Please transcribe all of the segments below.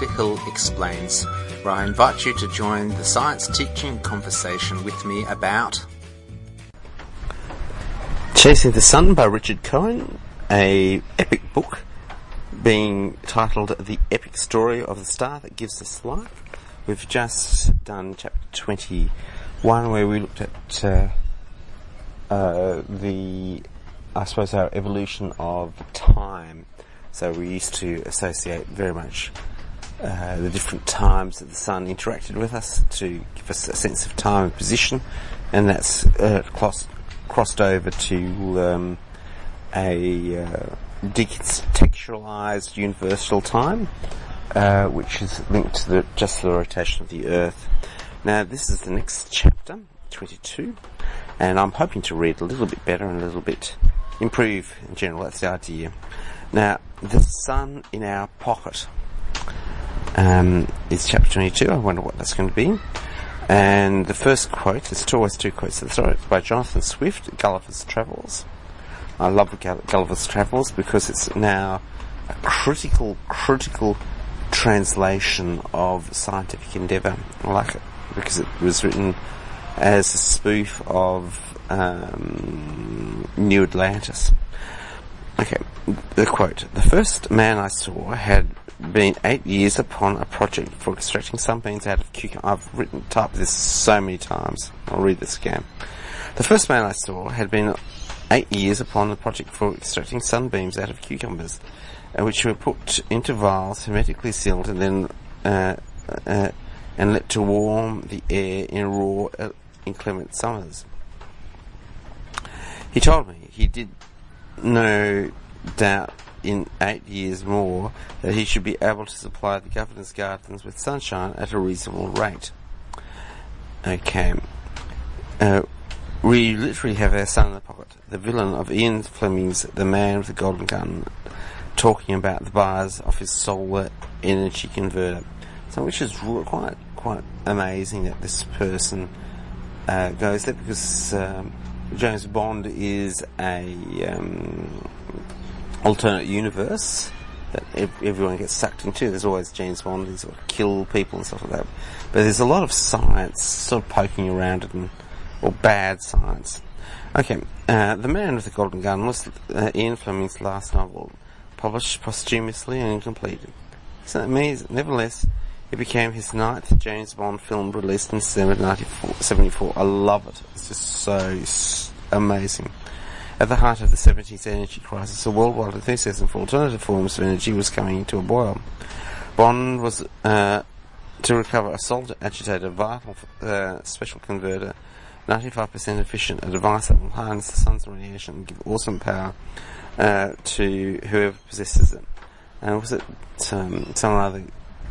Dr. Hill Explains, where I invite you to join the science teaching conversation with me about Chasing the Sun by Richard Cohen, a epic book being titled The Epic Story of the Star That Gives Us Life. We've just done chapter 21 where we looked at our evolution of time. So we used to associate very much the different times that the sun interacted with us to give us a sense of time and position, and that's crossed over to a decontextualized universal time, which is linked to the rotation of the Earth. Now this is the next chapter, 22, and I'm hoping to read a little bit better and a little bit improve in general. That's the idea. Now, the sun in our pocket is chapter 22. I wonder what that's going to be. And the first quote, there's always two quotes of the story. It's by Jonathan Swift, Gulliver's Travels. I love Gulliver's Travels because it's now a critical translation of scientific endeavour. I like it because it was written as a spoof of New Atlantis. Okay, the quote. The first man I saw had been 8 years upon a project for extracting sunbeams out of cucumbers. I've typed this so many times. I'll read this again. The first man I saw had been 8 years upon a project for extracting sunbeams out of cucumbers, which were put into vials, hermetically sealed, and then and let to warm the air in raw, inclement summers. He told me he did no doubt in 8 years more that he should be able to supply the governor's gardens with sunshine at a reasonable rate. Okay. We literally have our sun in the pocket. The villain of Ian Fleming's The Man with the Golden Gun, talking about the bars of his solar energy converter. So, which is quite amazing that this person goes there, because James Bond is a alternate universe that everyone gets sucked into. There's always James Bond, he's sort of kill people and stuff like that. But there's a lot of science sort of poking around it, or bad science. Okay, The Man with the Golden Gun was Ian Fleming's last novel, published posthumously and incomplete. Isn't that amazing? Nevertheless, it became his ninth James Bond film, released in December 1974. I love it. It's just so amazing. At the heart of the 70s energy crisis, a worldwide enthusiasm for alternative forms of energy was coming into a boil. Bond was to recover a solid agitator, vital special converter, 95% efficient, a device that will harness the sun's radiation and give awesome power to whoever possesses it. And was it some other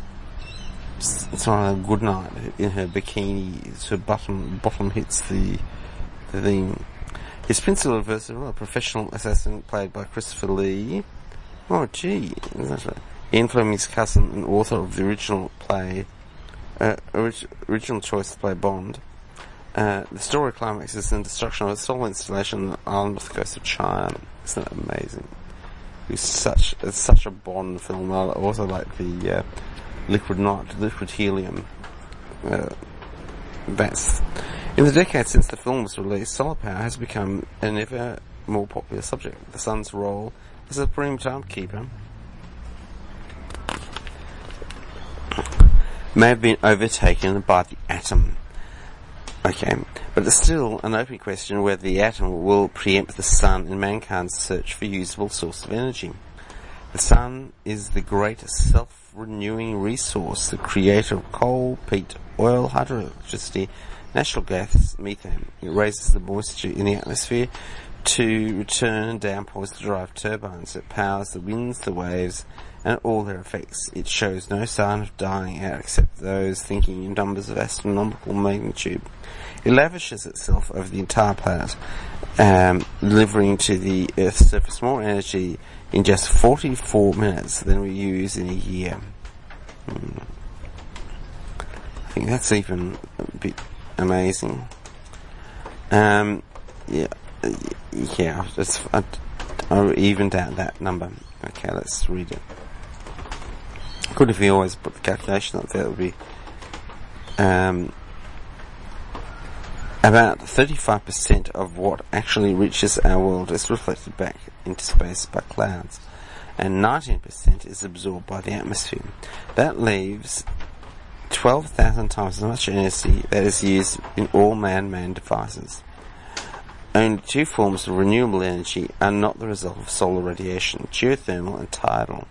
good night in her bikini, her bottom hits the thing. His principal adversary, a professional assassin played by Christopher Lee. Oh gee, that's right. Ian Fleming's cousin and author of the original play, original choice to play Bond. The story climaxes in the destruction of a solar installation on the island off the coast of China. Isn't that amazing? It's such a Bond film. I also like the liquid helium. In the decades since the film was released, solar power has become an ever more popular subject. The sun's role as a supreme timekeeper may have been overtaken by the atom. Okay, but there's still an open question whether the atom will preempt the sun in mankind's search for usable source of energy. The sun is the great self-renewing resource, the creator of coal, peat, oil, hydroelectricity, natural gas, methane. It raises the moisture in the atmosphere to return downpours to drive turbines. It powers the winds, the waves, and all their effects. It shows no sign of dying out except those thinking in numbers of astronomical magnitude. It lavishes itself over the entire planet, delivering to the Earth's surface more energy in just 44 minutes than we use in a year. I think that's even a bit amazing. I even doubt that number. Okay, let's read it. Good if we always put the calculation up there. It would be about 35% of what actually reaches our world is reflected back into space by clouds, and 19% is absorbed by the atmosphere. That leaves 12,000 times as much energy that is used in all man-made devices. Only two forms of renewable energy are not the result of solar radiation: geothermal and tidal.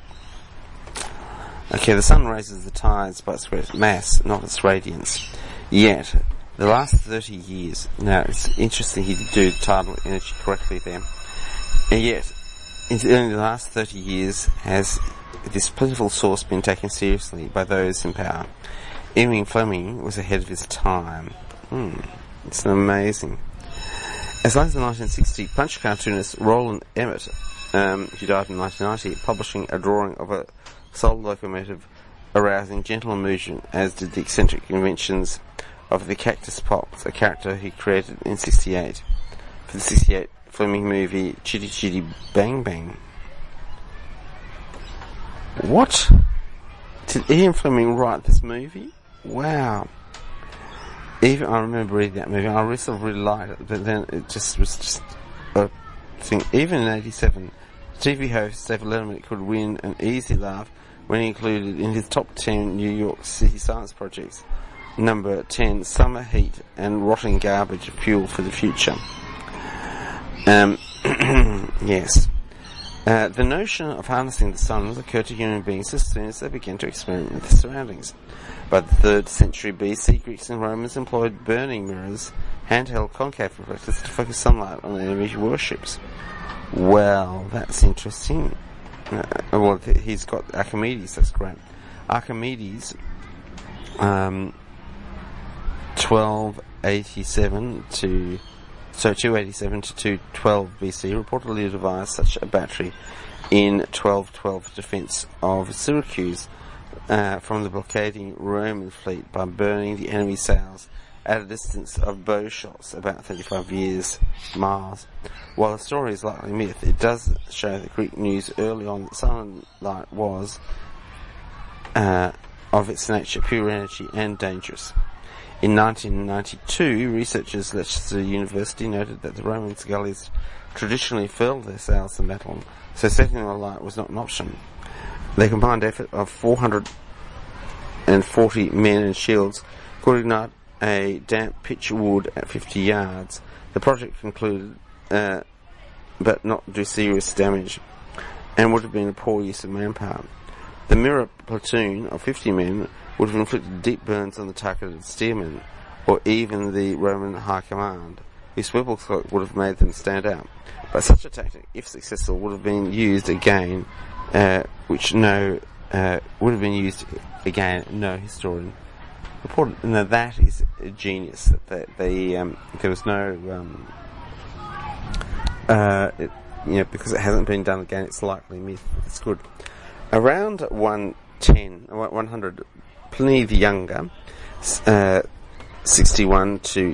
Okay, the sun raises the tides by its great mass, not its radiance. Yet, the last 30 years, now it's interesting he did do tidal energy correctly there, and yet, in only the last 30 years has this plentiful source been taken seriously by those in power. Ian Fleming was ahead of his time. It's amazing. As late as the 1960s, Punch cartoonist Roland Emmett, who died in 1990, publishing a drawing of a solar locomotive arousing gentle emotion, as did the eccentric inventions of the Cactus Pox, a character he created in 1968 for the 1968 Fleming movie Chitty Chitty Bang Bang. What? Did Ian Fleming write this movie? Wow. Even I remember reading that movie, I really liked it, but then it was just a thing. Even in 1987, TV host David Letterman could win an easy laugh when he included in his top 10 New York City science projects, number 10, Summer Heat and Rotting Garbage Fuel for the Future. Yes. The notion of harnessing the sun occurred to human beings as soon as they began to experiment with their surroundings. By the 3rd century BC, Greeks and Romans employed burning mirrors, handheld concave reflectors, to focus sunlight on enemy warships. Well, that's interesting. He's got Archimedes, that's great. Archimedes, 287 to 212 BC, reportedly devised such a battery in 1212 defence of Syracuse from the blockading Roman fleet by burning the enemy sails at a distance of bow shots about 35 miles. While the story is likely myth, it does show that Greek news early on that sunlight was, of its nature, pure energy and dangerous. In 1992, researchers at Leicester University noted that the Roman galleys traditionally furled their sails to metal, so setting them alight was not an option. The combined effort of 440 men and shields could ignite a damp pitch wood at 50 yards. The project concluded, but not do serious damage, and would have been a poor use of manpower. The mirror platoon of 50 men would have inflicted deep burns on the targeted steersmen, or even the Roman High Command, whose swivel cloak would have made them stand out. But such a tactic, if successful, would have been used again, no historian reported. Now that is a genius. That there was no, because it hasn't been done again, it's likely myth. It's good. Around 100, Pliny the Younger, 61 to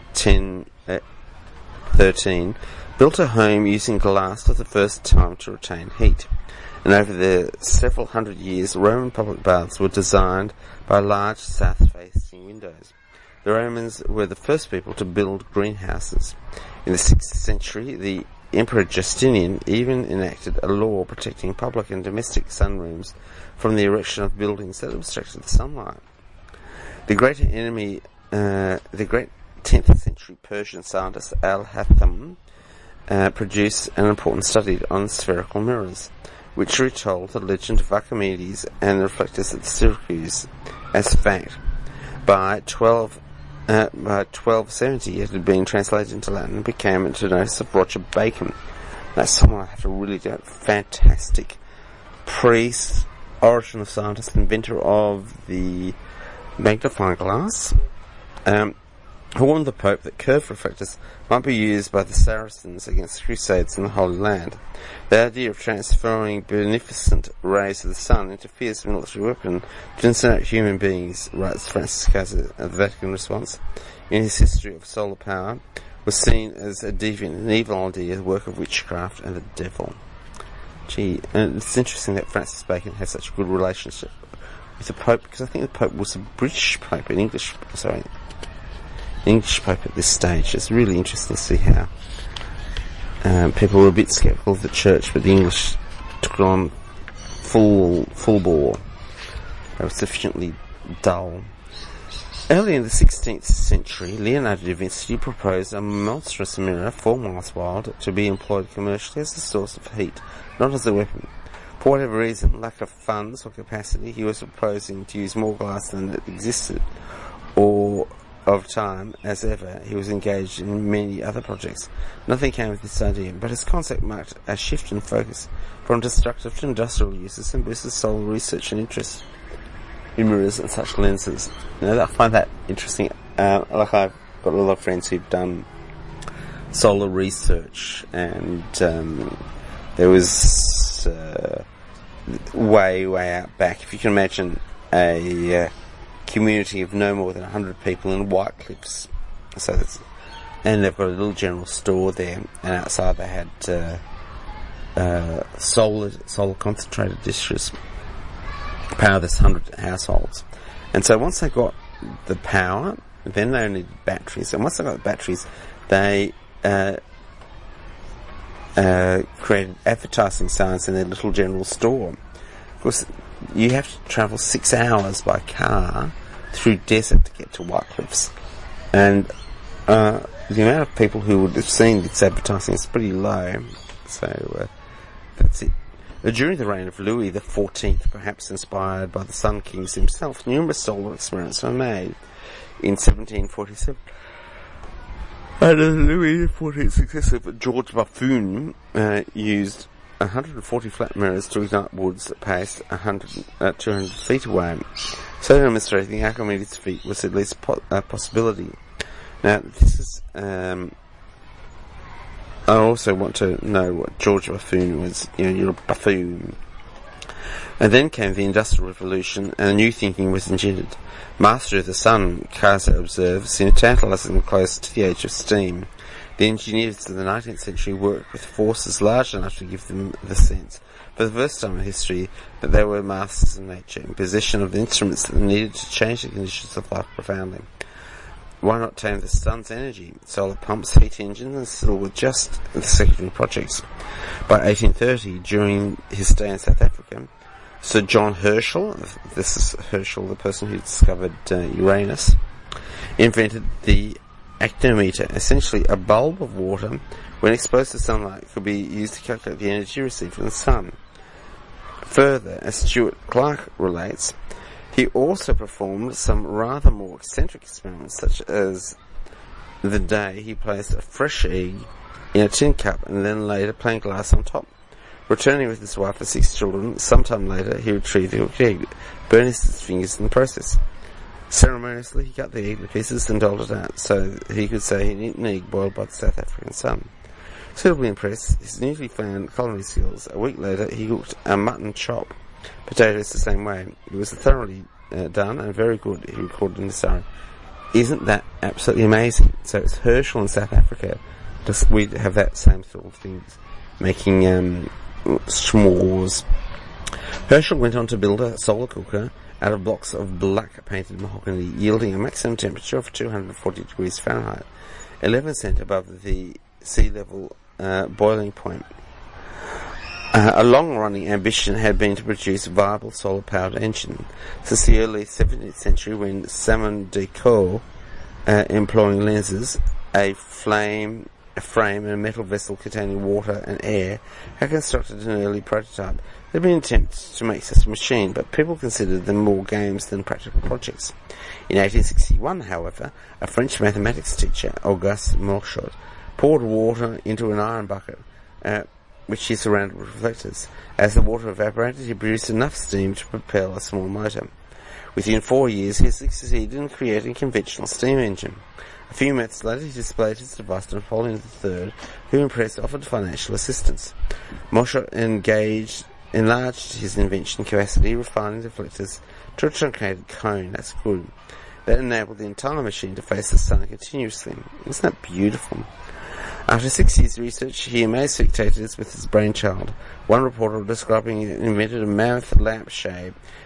1013, built a home using glass for the first time to retain heat. And over the several hundred years, Roman public baths were designed by large south-facing windows. The Romans were the first people to build greenhouses. In the 6th century, the Emperor Justinian even enacted a law protecting public and domestic sunrooms from the erection of buildings that obstructed the sunlight. The great 10th century Persian scientist Al-Hatham produced an important study on spherical mirrors, which retold the legend of Archimedes and the reflectors at Syracuse as fact. By 1270 it had been translated into Latin and became into notice of Roger Bacon. That's someone I have to really do. Fantastic priest, origin of scientist, inventor of the magnifying glass, who warned the Pope that curved reflectors might be used by the Saracens against crusades in the Holy Land. The idea of transferring beneficent rays of the sun into fierce military weapon to incinerate human beings, writes Francis Caza of the Vatican response, in his history of solar power, was seen as a deviant and evil idea, the work of witchcraft and the devil. Gee, and it's interesting that Francis Bacon has such a good relationship with the Pope, because I think the Pope was a British Pope, English Pope at this stage. It's really interesting to see how people were a bit sceptical of the Church, but the English took it on full bore. They were sufficiently dull. Early in the 16th century, Leonardo da Vinci proposed a monstrous mirror 4 miles wide to be employed commercially as a source of heat, not as a weapon. For whatever reason, lack of funds or capacity, he was proposing to use more glass than that existed, or of time, as ever, he was engaged in many other projects. Nothing came of this idea, but his concept marked a shift in focus from destructive to industrial uses and boosted solar research and interest in mirrors and such lenses. I find that interesting. I've got a lot of friends who've done solar research, and there was way out back, if you can imagine a community of no more than 100 people in White Cliffs. And they've got a little general store there, and outside they had solar concentrated dishes power this 100 households. And so once they got the power, then they needed batteries. And once they got the batteries, they created advertising signs in their little general store. Of course, you have to travel 6 hours by car through desert to get to White Cliffs. And the amount of people who would have seen this advertising is pretty low. So that's it. During the reign of Louis XIV, perhaps inspired by the Sun Kings himself, numerous solar experiments were made. In 1747, under Louis XIV's successor, George Buffon, used 140 flat mirrors to ignite woods that passed 200 feet away, so demonstrating Archimedes' feat was at least a possibility. Now, this is... I also want to know what George Buffon was. You're a buffoon. And then came the Industrial Revolution, and new thinking was engendered. Master of the sun, Kaiser observed, seemed tantalizingly close to the age of steam. The engineers of the 19th century worked with forces large enough to give them the sense, for the first time in history, that they were masters of nature, in possession of the instruments that they needed to change the conditions of life profoundly. Why not tame the sun's energy? Solar pumps, heat engines, and still were just the secondary projects. By 1830, during his stay in South Africa, Sir John Herschel, this is Herschel, the person who discovered Uranus, invented the actinometer, essentially a bulb of water, when exposed to sunlight, could be used to calculate the energy received from the sun. Further, as Stuart Clark relates, he also performed some rather more eccentric experiments, such as the day he placed a fresh egg in a tin cup and then laid a plain glass on top. Returning with his wife and 6 children, sometime later he retrieved the egg, burning his fingers in the process. Ceremoniously, he cut the egg to pieces and doled it out, so he could say he'd eaten an egg boiled by the South African sun. Suitably impressed, his newly found culinary skills, a week later he cooked a mutton chop, potatoes the same way. It was thoroughly done and very good, he recorded in the diary. Isn't that absolutely amazing? So it's Herschel in South Africa. We have that same sort of things, making s'mores. Herschel went on to build a solar cooker out of blocks of black painted mahogany, yielding a maximum temperature of 240 degrees Fahrenheit, 11% above the sea level boiling point. A long-running ambition had been to produce a viable solar-powered engine. Since the early 17th century, when Simon de Coe, employing lenses, a frame and a metal vessel containing water and air, had constructed an early prototype. There had been attempts to make such a machine, but people considered them more games than practical projects. In 1861, however, a French mathematics teacher, Auguste Mochot, poured water into an iron bucket, which he surrounded with reflectors. As the water evaporated, he produced enough steam to propel a small motor. Within 4 years, he succeeded in creating a conventional steam engine. A few months later, he displayed his device to Napoleon III, who, impressed, offered financial assistance. Mochot enlarged his invention capacity, refining the reflectors to a truncated cone. That's good. That enabled the entire machine to face the sun continuously. Isn't that beautiful? After 6 years' research, he amazed spectators with his brainchild. One reporter describing it invented a mammoth lampshade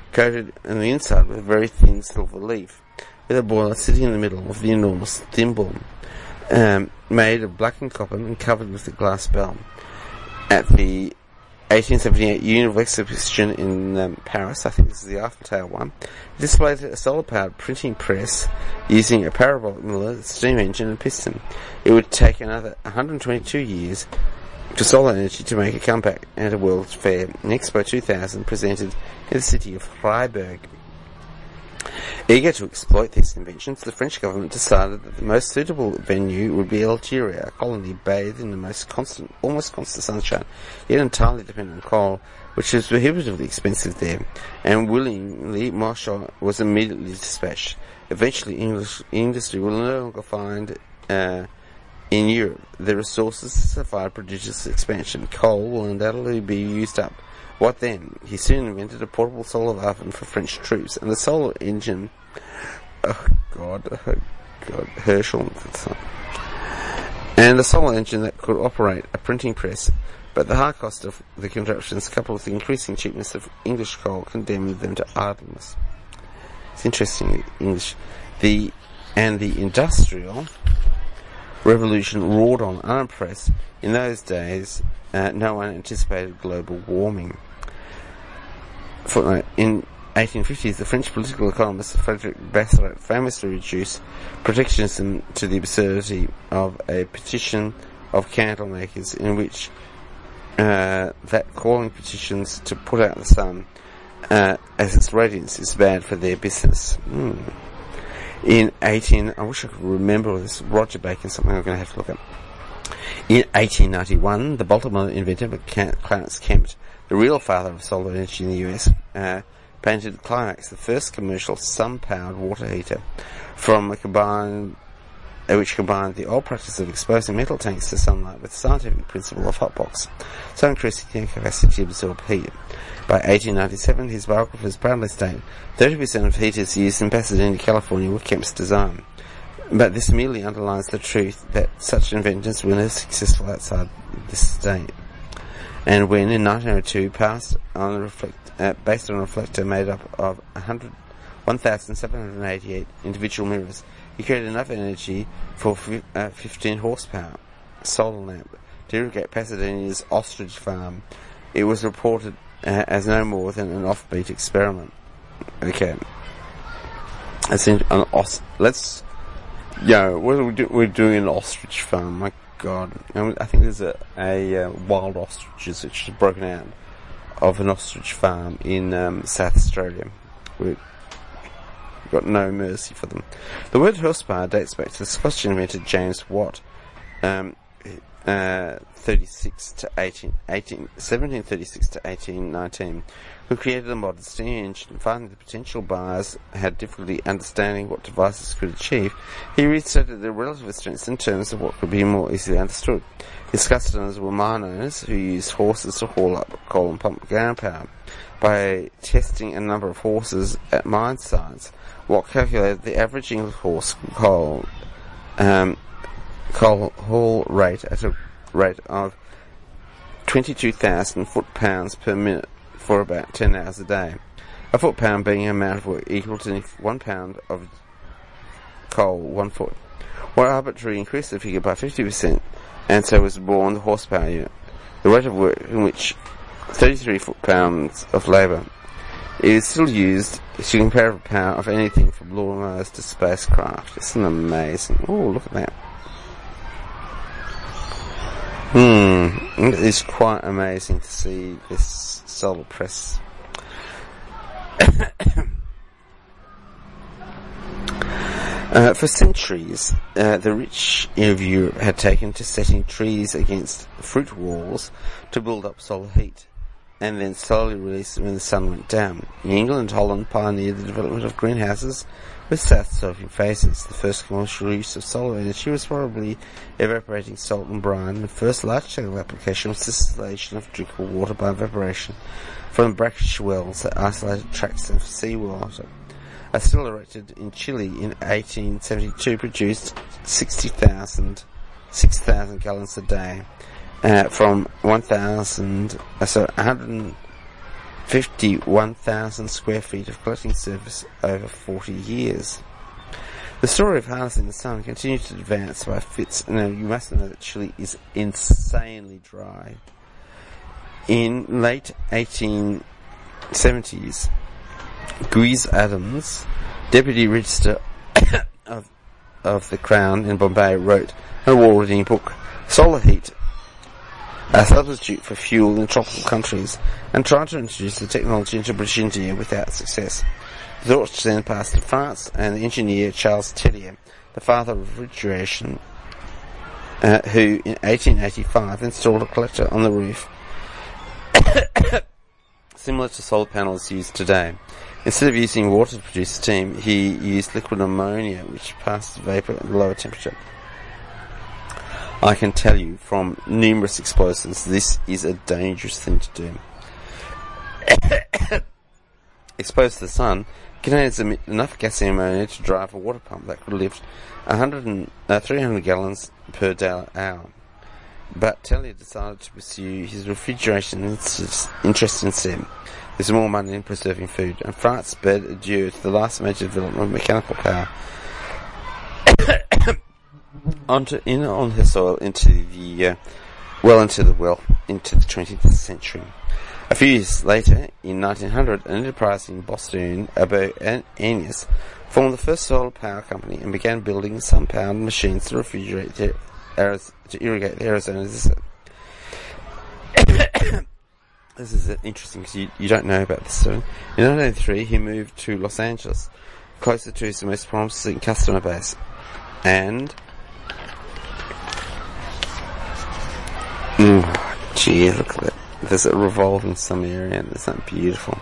coated on the inside with a very thin silver leaf, with a boiler sitting in the middle of the enormous thimble, made of blackened copper and covered with a glass bell. At the 1878 Universal Exhibition in Paris, I think this is the Eiffel one, displayed a solar-powered printing press using a parabolic miller, steam engine and piston. It would take another 122 years for solar energy to make a comeback at a World's Fair in Expo 2000 presented in the city of Freiburg. Eager to exploit these inventions, the French government decided that the most suitable venue would be Algeria, a colony bathed in the almost constant sunshine, yet entirely dependent on coal, which was prohibitively expensive there, and willingly Marchand was immediately dispatched. Eventually, English industry will no longer find in Europe the resources to survive prodigious expansion. Coal will undoubtedly be used up. What then? He soon invented a portable solar oven for French troops, and the solar engine. Oh God, Herschel. And the solar engine that could operate a printing press, but the high cost of the contraptions, coupled with the increasing cheapness of English coal, condemned them to idleness. It's interesting, the Industrial Revolution roared on unimpressed. In those days, no one anticipated global warming. Footnote, in 1850s, the French political economist Frederick Bastiat famously reduced protectionism to the absurdity of a petition of candle makers in which that calling petitions to put out the sun as its radiance is bad for their business. I wish I could remember this, Roger Bacon, something I'm going to have to look up. In 1891, the Baltimore inventor Clarence Kemp, the real father of solar energy in the US, patented Climax, the first commercial sun-powered water heater, which combined the old practice of exposing metal tanks to sunlight with the scientific principle of hotbox, so increasing their capacity to absorb heat. By 1897, his biographers proudly state 30% of heaters used in Pasadena, California were Kemp's design. But this merely underlines the truth that such inventions were never successful outside this state. And when in 1902 based on a reflector made up of 1,788 individual mirrors, he created enough energy for 15 horsepower solar lamp to irrigate Pasadena's ostrich farm. It was reported as no more than an offbeat experiment. Okay. What are we doing? We're doing an ostrich farm. My God. I think there's a wild ostriches which is broken out of an ostrich farm in South Australia. We've got no mercy for them. The word horsepower dates back to the Scottish inventor James Watt, 1736 to 1819, who created a modern steam engine. Finding the potential buyers had difficulty understanding what devices could achieve, he restated the relative strengths in terms of what could be more easily understood. His customers were mine owners who used horses to haul up coal and pump ground power. By testing a number of horses at mine sites, Watt calculated the average English horse coal haul rate at a rate of 22,000 foot-pounds per minute for about 10 hours a day. A foot-pound being an amount of work equal to 1 pound of coal 1 foot. Watt arbitrarily increased the figure by 50%, and so was born the horsepower unit, the rate of work in which 33 foot-pounds of labour. It is still used to compare the power of anything from lawnmowers to spacecraft. Isn't it amazing? Oh, look at that. It is quite amazing to see this solar press. For centuries, the rich of Europe had taken to setting trees against fruit walls to build up solar heat, and then slowly release them when the sun went down. In England, Holland pioneered the development of greenhouses with south-sloping faces. The first commercial use of solar energy was probably evaporating salt and brine. The first large-scale application was distillation of drinkable water by evaporation from brackish wells that isolated tracts of seawater. A still erected in Chile in 1872 produced 6,000 gallons a day from 150 51,000 square feet of collecting surface over 40 years. The story of harnessing the sun continued to advance by fits. Now, you must know that Chile is insanely dry. In late 1870s, Guise Adams, Deputy Register of the Crown in Bombay, wrote an award-winning book, Solar Heat, a substitute for fuel in tropical countries, and tried to introduce the technology into British India without success. The torch then passed to France, and the engineer Charles Tellier, the father of refrigeration, who in 1885 installed a collector on the roof similar to solar panels used today. Instead of using water to produce steam, he used liquid ammonia, which passed to vapour at a lower temperature. I can tell you from numerous explosives, this is a dangerous thing to do. Exposed to the sun, containers emit enough gas and ammonia to drive a water pump that could lift 300 gallons per hour. But Tellier decided to pursue his refrigeration interest instead. There's more money in preserving food, and France bade adieu to the last major development of mechanical power onto her soil into the 20th century. A few years later, in 1900, an enterprising Bostonian, Abo Anius, formed the first solar power company and began building sun-powered machines to irrigate the Arizona desert. This is interesting because you don't know about this story. In 1983, he moved to Los Angeles, closer to his most promising customer base, and gee, look at that. There's a revolving sun area, and isn't that beautiful?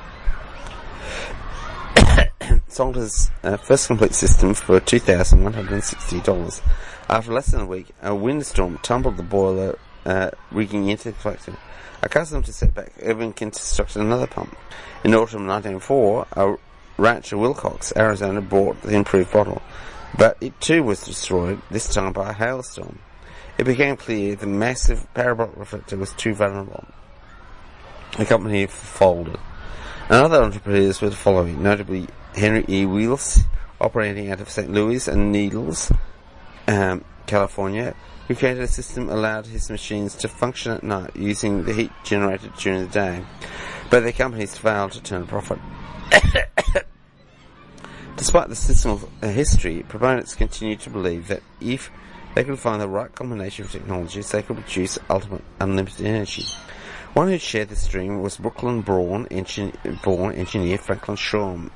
Sold his first complete system for $2,160. After less than a week, a windstorm tumbled the boiler rigging into the collector. Accustomed to setback, Irving constructed another pump. In autumn 1904, a rancher Wilcox, Arizona, bought the improved model, but it too was destroyed, this time by a hailstorm. It became clear the massive parabolic reflector was too vulnerable. The company folded. Other entrepreneurs were following, notably Henry E. Wheels, operating out of St. Louis and Needles, California, who created a system allowed his machines to function at night using the heat generated during the day, but their companies failed to turn a profit. Despite the system's history, proponents continued to believe that if they could find the right combination of technologies, they could produce ultimate unlimited energy. One who shared this dream was Brooklyn-born engineer Franklin Shoreham,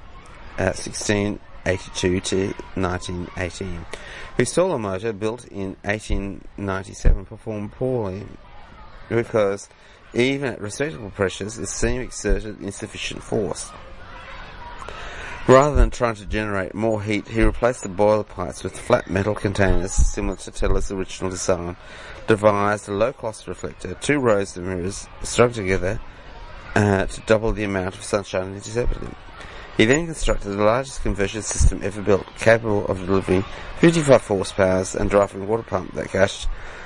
1682 to 1918, whose solar motor, built in 1897, performed poorly because, even at respectable pressures, the steam exerted insufficient force. Rather than trying to generate more heat, he replaced the boiler pipes with flat metal containers similar to Teller's original design, devised a low-cost reflector, 2 rows of mirrors strung together to double the amount of sunshine intercepted. He then constructed the largest conversion system ever built, capable of delivering 55 horsepower and driving a water pump that gushed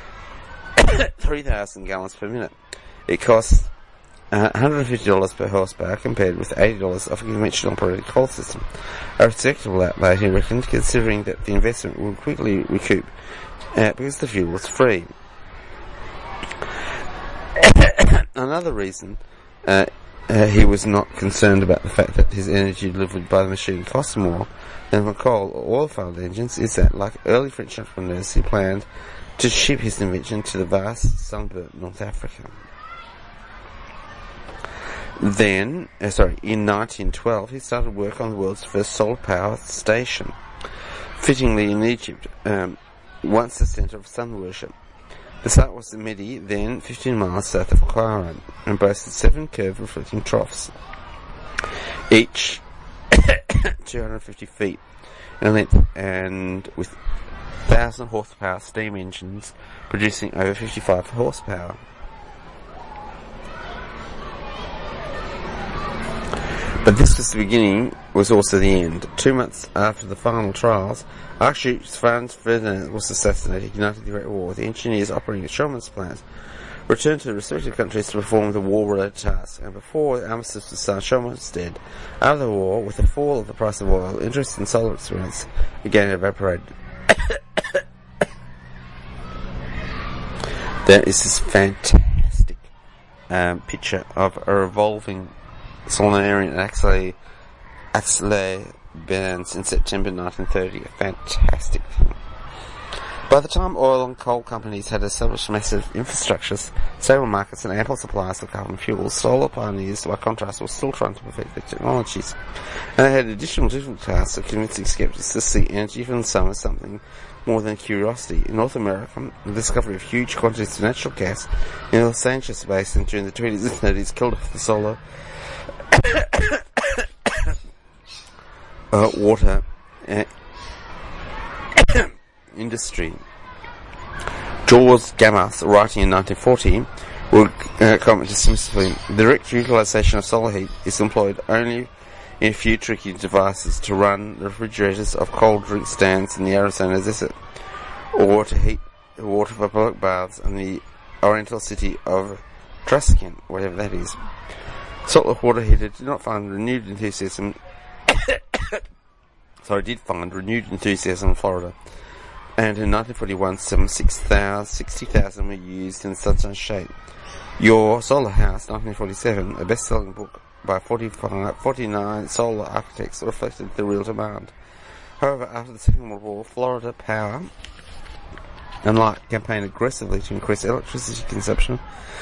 3,000 gallons per minute. It cost $150 per horsepower compared with $80 of a conventional operated coal system. A respectable outlay, he reckoned, considering that the investment would quickly recoup because the fuel was free. Another reason he was not concerned about the fact that his energy delivered by the machine cost more than for coal or oil-fired engines is that, like early French entrepreneurs, he planned to ship his invention to the vast sunburnt North Africa. Then, in 1912, he started work on the world's first solar power station, fittingly in Egypt, once the centre of sun worship. The site was the Midi, then 15 miles south of Cairo, and boasted 7 curved reflecting troughs, each 250 feet in length, and with 1,000 horsepower steam engines producing over 55 horsepower. But this was the beginning, was also the end. 2 months after the final trials, Archduke Franz Ferdinand was assassinated, igniting the Great War. The engineers operating at Schumann's plant returned to the respective countries to perform the war-related tasks, and before the armistice was signed, Sherman was dead. After the war, with the fall of the price of oil, interest in solar experiments again evaporated. There is this fantastic picture of a revolving Solarian Axle Burns in September 1930. A fantastic thing. By the time oil and coal companies had established massive infrastructures, stable markets and ample supplies of carbon fuels, solar pioneers, by contrast, were still trying to perfect their technologies. And they had additional difficult tasks of convincing skeptics to see energy from the sun as something more than curiosity. In North America, the discovery of huge quantities of natural gas in the Los Angeles Basin during the 20s and 30s killed off the solar water industry. George Gamow, writing in 1940, would comment dismissively, the direct utilisation of solar heat is employed only in a few tricky devices to run the refrigerators of cold drink stands in the Arizona desert, or to heat the water for public baths in the oriental city of Truscan, whatever that is. Saltwater water heater did find renewed enthusiasm in Florida. And in 1941, some 60,000 were used in Sunshine Shade. Your Solar House, 1947, a best-selling book by 49 solar architects, reflected the real demand. However, after the Second World War, Florida Power and Light campaigned aggressively to increase electricity consumption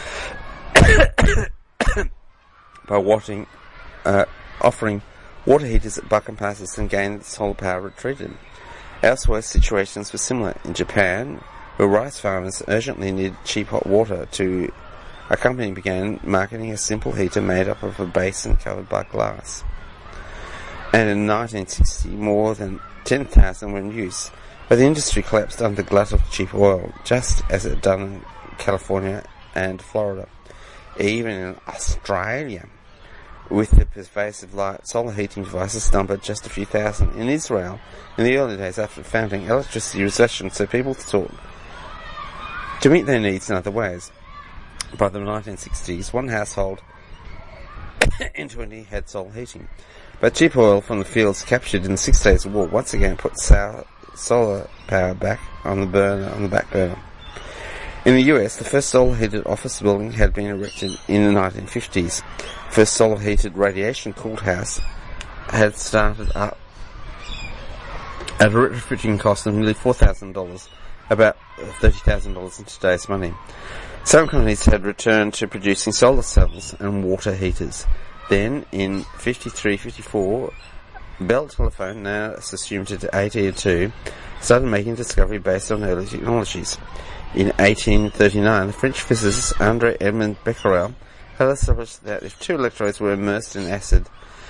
by offering water heaters at Buckham Passes, and gained solar power retreated. Elsewhere, situations were similar. In Japan, where rice farmers urgently needed cheap hot water, a company began marketing a simple heater made up of a basin covered by glass. And in 1960, more than 10,000 were in use, but the industry collapsed under the glut of cheap oil, just as it had done in California and Florida. Even in Australia, with the pervasive light, solar heating devices numbered just a few thousand. In Israel, in the early days after founding, electricity was rationed, so people sought to meet their needs in other ways. By the 1960s, one household in 20 had solar heating. But cheap oil from the fields captured in the 6 Days War once again put solar power back on the back burner. In the US, the first solar-heated office building had been erected in the 1950s. The first solar-heated radiation-cooled house had started up at a retrofitting cost of nearly $4,000, about $30,000 in today's money. Some companies had returned to producing solar cells and water heaters. Then, in 53-54, Bell Telephone, now assumed at AT&T, started making a discovery based on early technologies. In 1839, the French physicist André Edmond Becquerel had established that if two electrodes were immersed in acid,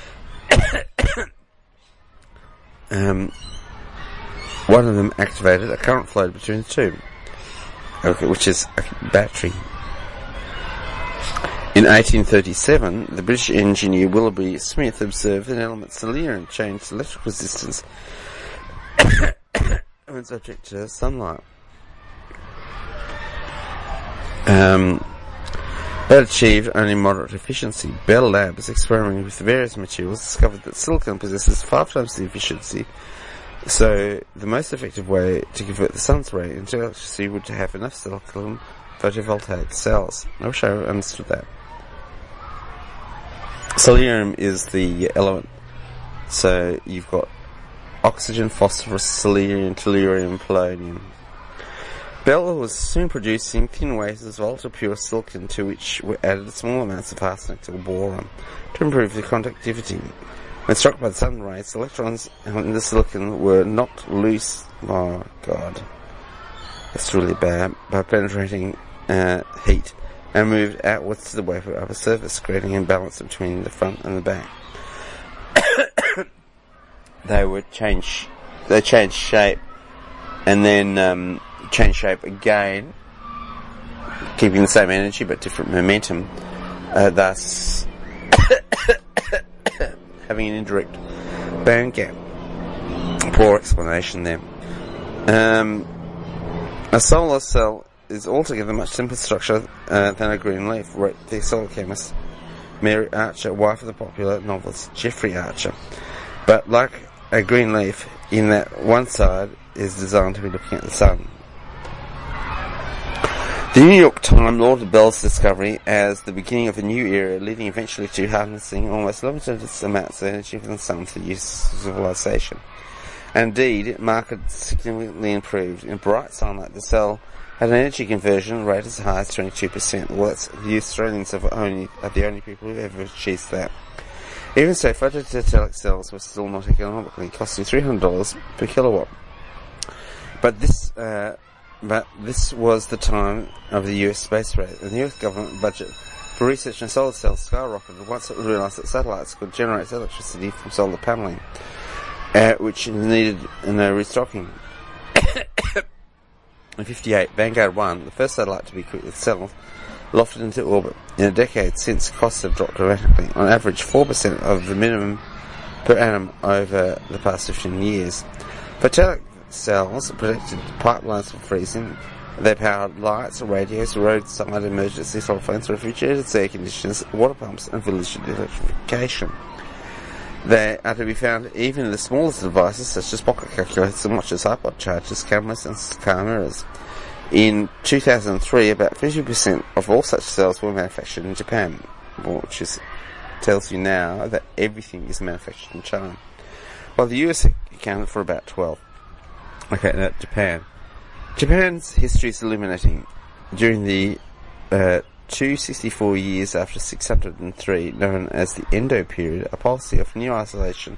one of them activated, a current flowed between the two, which is a battery. In 1837, the British engineer Willoughby Smith observed that an element selenium changed electric resistance when subject to sunlight. But achieved only moderate efficiency. Bell Labs, experimenting with various materials, discovered that silicon possesses 5 times the efficiency, so the most effective way to convert the sun's ray into electricity would to have enough silicon photovoltaic cells. I wish I understood that. Selenium is the element, so you've got oxygen, phosphorus, selenium, tellurium, polonium. Bell was soon producing thin wafers of ultra-pure silicon to which were added small amounts of arsenic or boron to improve the conductivity. When struck by the sun rays, electrons in the silicon were knocked loose. Oh God, that's really bad. By penetrating heat and moved outwards to the wafer upper surface, creating an imbalance between the front and the back. They changed shape, and then change shape again, keeping the same energy but different momentum, thus having an indirect band gap. Poor explanation there. A solar cell is altogether much simpler structure than a green leaf, wrote the soil chemist Mary Archer, wife of the popular novelist Jeffrey Archer. But like a green leaf, in that one side is designed to be looking at the sun. The New York Times lauded Bell's discovery as the beginning of a new era, leading eventually to harnessing almost limitless amounts of energy from the sun for the use of civilization. And indeed, it market significantly improved. In bright sunlight, the cell had an energy conversion rate as high as 22%. Well, the Australians are the only people who ever achieved that. Even so, photodiode cells were still not economically, costing $300 per kilowatt. But this was the time of the US space race, and the US government budget for research in solar cells skyrocketed once it realised that satellites could generate electricity from solar panelling, which needed no restocking. In 1958, Vanguard 1, the first satellite to be equipped with cells, lofted into orbit. In a decade since, costs have dropped dramatically, on average 4% of the minimum per annum over the past 15 years. Photonic cells protected pipelines from freezing. They powered lights, radios, roadside emergency telephones, refrigerators, air conditioners, water pumps, and village electrification. They are to be found even in the smallest devices such as pocket calculators and watches, iPod chargers, cameras, and car mirrors. In 2003, about 50% of all such cells were manufactured in Japan, which tells you now that everything is manufactured in China, while the US accounted for about 12%. Okay, now Japan. Japan's history is illuminating. During the 264 years after 603, known as the Edo period, a policy of new isolation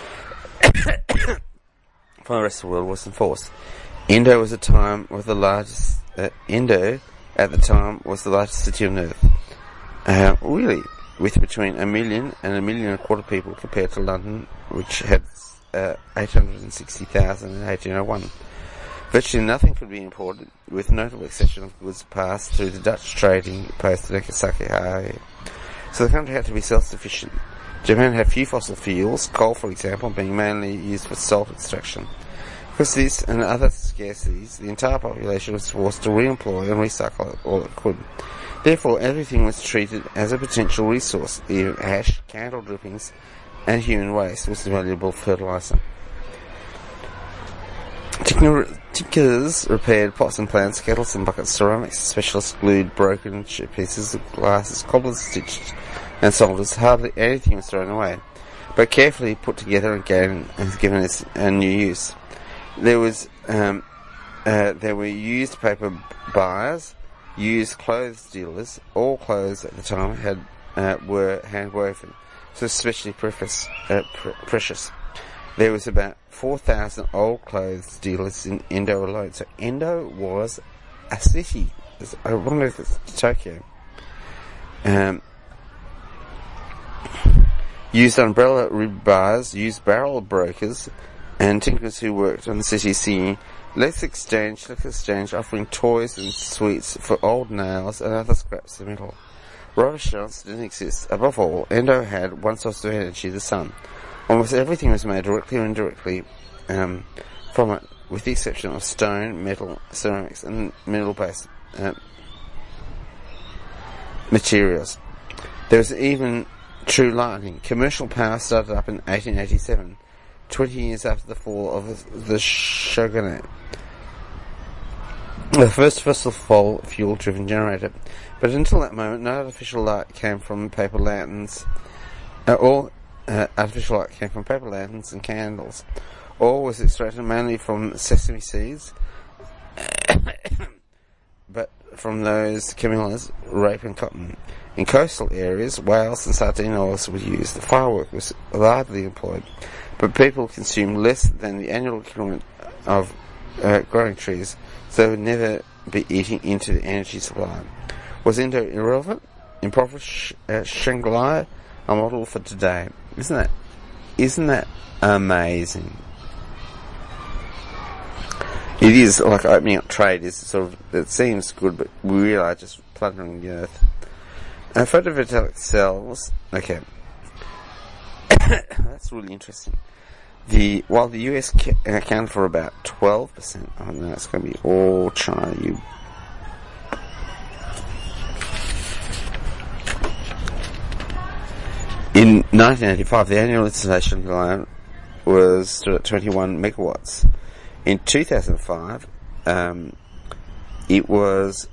from the rest of the world was enforced. Edo at the time was the largest city on earth. Really, with between 1 million and 1.25 million people compared to London, which had 860,000 in 1801. Virtually nothing could be imported, with notable exception of goods passed through the Dutch trading post to Nagasaki. So the country had to be self-sufficient. Japan had few fossil fuels, coal for example being mainly used for salt extraction. Because this and other scarcities, the entire population was forced to re-employ and recycle all it could. Therefore, everything was treated as a potential resource. Even ash, candle drippings, and human waste was valuable fertilizer. Tinkers repaired pots and pans, kettles and buckets. Ceramics specialists glued broken pieces of glasses. Cobblers stitched and soldered. Hardly anything was thrown away, but carefully put together again and given its a new use. There were used paper buyers, used clothes dealers. All clothes at the time were hand woven, so especially precious. There was about 4,000 old clothes dealers in Endo alone. So Endo was a city. I wonder if it's Tokyo. Used umbrella rebars, used barrel brokers, and tinkers who worked on the city scene. Let's exchange, offering toys and sweets for old nails and other scraps of metal. Rubber shops didn't exist. Above all, Endo had one source of energy, the sun. Almost everything was made directly or indirectly from it, with the exception of stone, metal, ceramics, and mineral-based materials. There was even true lightning. Commercial power started up in 1887, 20 years after the fall of the shogunate. The first fossil fuel-driven generator. But until that moment, no artificial light came from paper lanterns. Artificial light came from paper lanterns and candles. Oil was extracted mainly from sesame seeds, but from those camellias, rape and cotton. In coastal areas, whales and sardine oils were used. Firework was largely employed, but people consumed less than the annual equivalent of growing trees, so they would never be eating into the energy supply. Was Indo irrelevant? Impoverished Shanghai, a model for today. Isn't that amazing? It is like opening up trade. It seems good, but we really are just plundering the earth. Photovoltaic cells. Okay, that's really interesting. While the US accounted for about 12%, oh no, it's going to be all China. You 1985, the annual installation alone was stood at 21 megawatts. In 2005, it was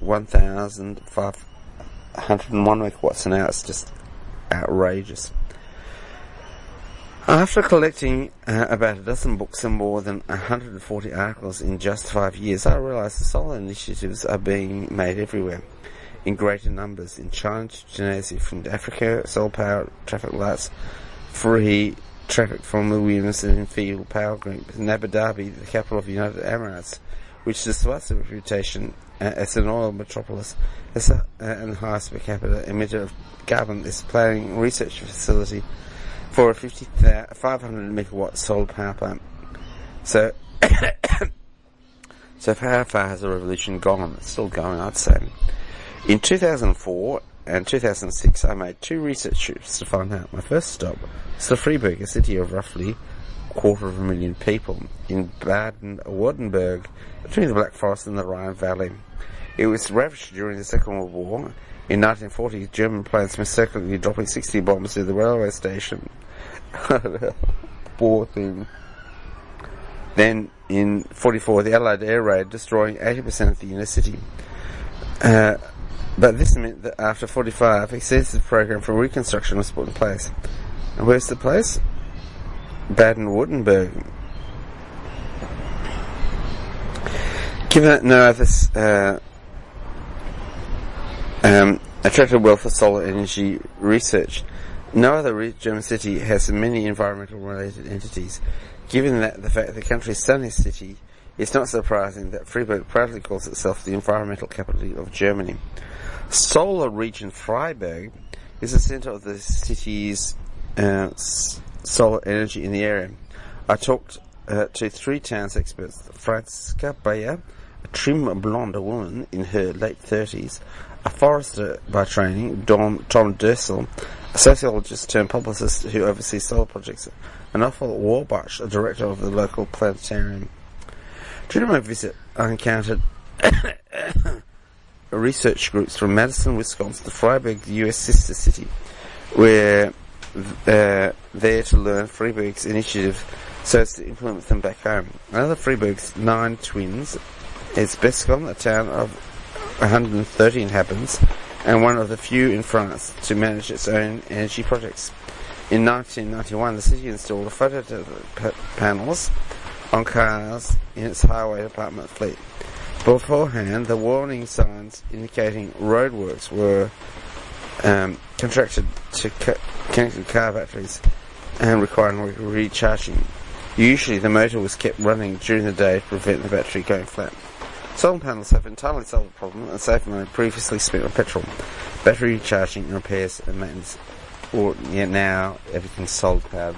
1,501 megawatts, and now it's just outrageous. After collecting about a dozen books and more than 140 articles in just 5 years, I realised the solar initiatives are being made everywhere, in greater numbers, in China to Tunisia, from Africa, solar power, traffic lights, free traffic from the Williamson Field Power Group, in Abu Dhabi, the capital of the United Emirates, which despite its reputation as an oil metropolis and the highest per capita emitter of carbon, is planning a research facility for a 500 megawatt solar power plant. So, so how far has the revolution gone? It's still going, I'd say. In 2004 and 2006, I made 2 research trips to find out. My first stop was to Freiburg, a city of roughly 250,000 people, in Baden-Württemberg, between the Black Forest and the Rhine Valley. It was ravaged during the Second World War. In 1940, German planes mistakenly dropping 60 bombs near the railway station. Poor thing. Then, in 1944, the Allied air raid destroying 80% of the inner city. But this meant that after 1945, a extensive program for reconstruction was put in place. And where's the place? Baden-Württemberg. Given that no other attracted well for solar energy research, no other German city has many environmental related entities. Given that the fact the country's sunniest city, it's not surprising that Freiburg proudly calls itself the environmental capital of Germany. Solar region Freiburg is the centre of the city's solar energy in the area. I talked to 3 towns experts: Franziska Bayer, a trim blonde woman in her late 30s, a forester by training, Tom Dursel, a sociologist turned publicist who oversees solar projects, and Othel Warbach, a director of the local planetarium. During my visit, I encountered research groups from Madison, Wisconsin, to Freiburg, the US sister city, where there to learn Freiburg's initiative so as to implement them back home. Another Freiburg's 9 twins is Bescon, a town of 130 inhabitants, and one of the few in France to manage its own energy projects. In 1991, the city installed photovoltaic panels on cars in its highway department fleet. Beforehand, the warning signs indicating roadworks were contracted to connected car batteries and requiring recharging. Usually the motor was kept running during the day to prevent the battery going flat. Solar panels have entirely solved the problem and saved money previously spent on petrol, battery charging, repairs and maintenance. Now everything's solar powered.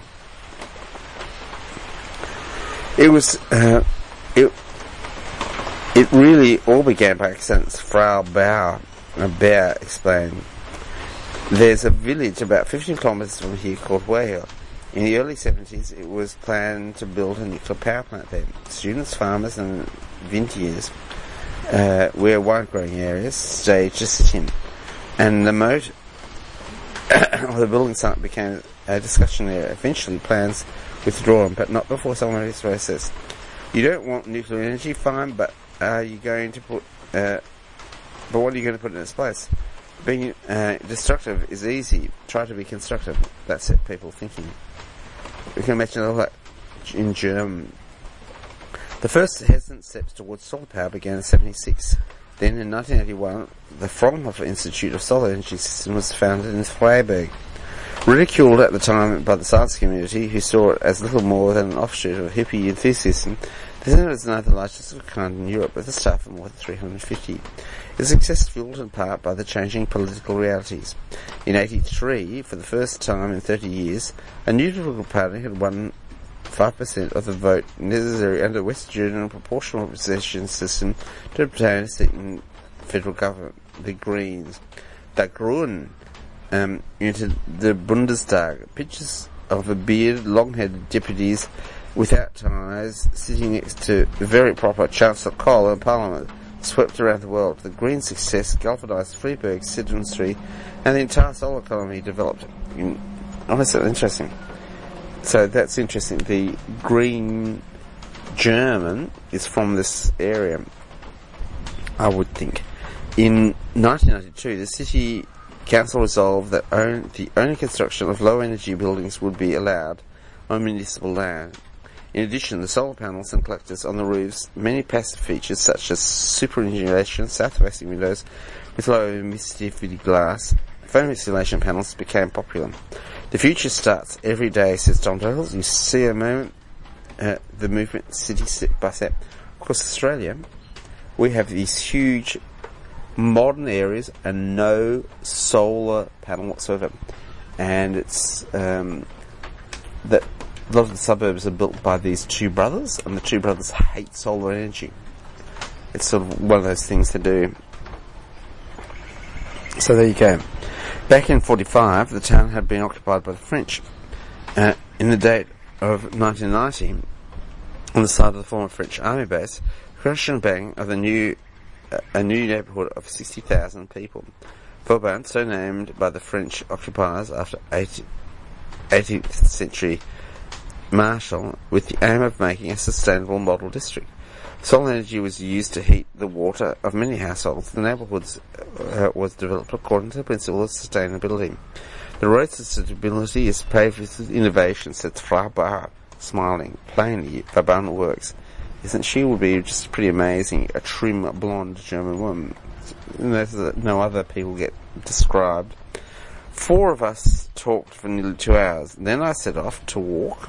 It really all began by accident. Frau Bauer explained. There's a village about 15 kilometres from here called Wehl. In the early 70s, it was planned to build a nuclear power plant there. Students, farmers and vineyards where wine-growing areas staged to sit in. And the moat of the building site became a discussion area. Eventually, plans withdrawn, but not before someone says, "You don't want nuclear energy, fine, but are you going to put? But what are you going to put in its place? Being destructive is easy. Try to be constructive." That set people thinking. We can imagine all that in German. The first hesitant steps towards solar power began in 1976. Then in 1981, the Fraunhofer Institute of Solar Energy System was founded in Freiburg. Ridiculed at the time by the science community, who saw it as little more than an offshoot of hippie enthusiasm, the centre is now the largest of its kind in Europe, with a staff of more than 350. Its success fueled in part by the changing political realities. In 1983, for the first time in 30 years, a new political party had won 5% of the vote necessary under West German proportional representation system to obtain a seat in federal government. The Greens. The Grünen entered the Bundestag. Pictures of the bearded, long-headed deputies without ties sitting next to very proper Chancellor Kohl in Parliament swept around the world. The Green success galvanised Freiburg's citizenry, and the entire solar economy developed. In Oh, that's interesting. So that's interesting. The Green German is from this area, I would think. In 1992, the City Council resolved that the only construction of low-energy buildings would be allowed on municipal land. In addition, the solar panels and collectors on the roofs, many passive features such as superannuation, south-facing windows with low emissivity glass, foam insulation panels became popular. The future starts every day, says Tom Doyle. You see a moment, the movement city step by step. Across Australia, we have these huge modern areas and no solar panel whatsoever. And it's that a lot of the suburbs are built by these two brothers, and the two brothers hate solar energy. It's sort of one of those things to do. So there you go. Back in 1945, the town had been occupied by the French. In the date of 1990, on the site of the former French army base, crash and bang of a new neighbourhood of 60,000 people. Vauban, so named by the French occupiers after 18th century Marshall, with the aim of making a sustainable model district. Solar energy was used to heat the water of many households. The neighbourhood was developed according to the principle of sustainability. The road to sustainability is paved with innovation, said Frau Bar, smiling. Plainly, Vauban works. Isn't she? Would be just pretty amazing. A trim, blonde German woman. No other people get described. 4 of us talked for nearly 2 hours. Then I set off to walk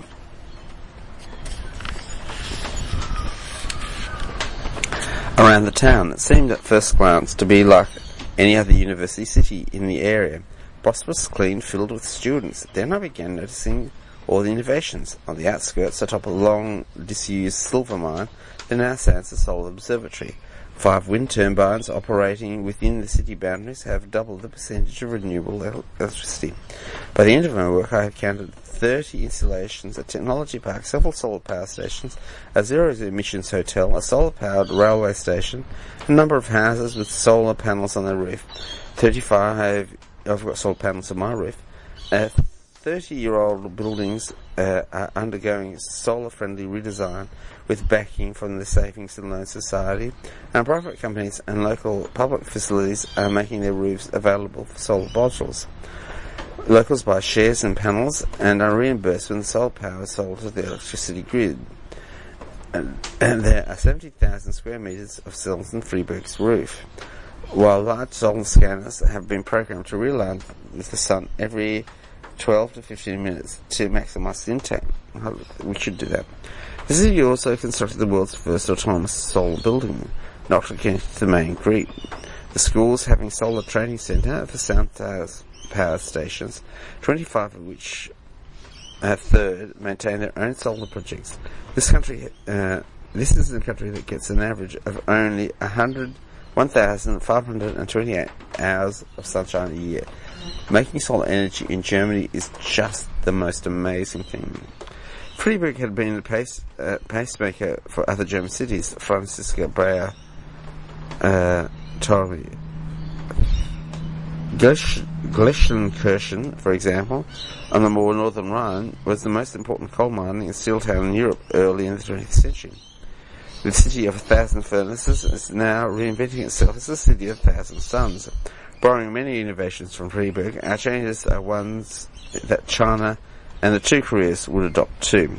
around the town. It seemed at first glance to be like any other university city in the area. Prosperous, clean, filled with students. Then I began noticing all the innovations. On the outskirts, atop a long disused silver mine, there now stands a solar observatory. 5 wind turbines operating within the city boundaries have doubled the percentage of renewable electricity. By the end of my work, I have counted 30 installations, a technology park, several solar power stations, a zero-emissions hotel, a solar-powered railway station, a number of houses with solar panels on their roof. 35, I've got solar panels on my roof. 30-year-old buildings are undergoing solar-friendly redesign with backing from the Savings and Loan Society, and private companies and local public facilities are making their roofs available for solar modules. Locals buy shares and panels and are reimbursed when the solar power is sold to the electricity grid. And there are 70,000 square metres of cells in Freiburg's roof, while large solar scanners have been programmed to realign with the sun every 12 to 15 minutes to maximise the intake. We should do that. The city also constructed the world's first autonomous solar building, not connected to the main grid. The schools having solar training centre for sound power stations, 25 of which third maintain their own solar projects. This is a country that gets an average of only 1,528 hours of sunshine a year. Making solar energy in Germany is just the most amazing thing. Freiburg had been the pacemaker for other German cities. Franziska Breyer told me. Gleichenkirchen, for example, on the more northern Rhine, was the most important coal mining and steel town in Europe early in the 20th century. The city of 1,000 furnaces is now reinventing itself as a city of 1,000 suns. Borrowing many innovations from Freiburg, our changes are ones that China and the 2 Koreas would adopt too.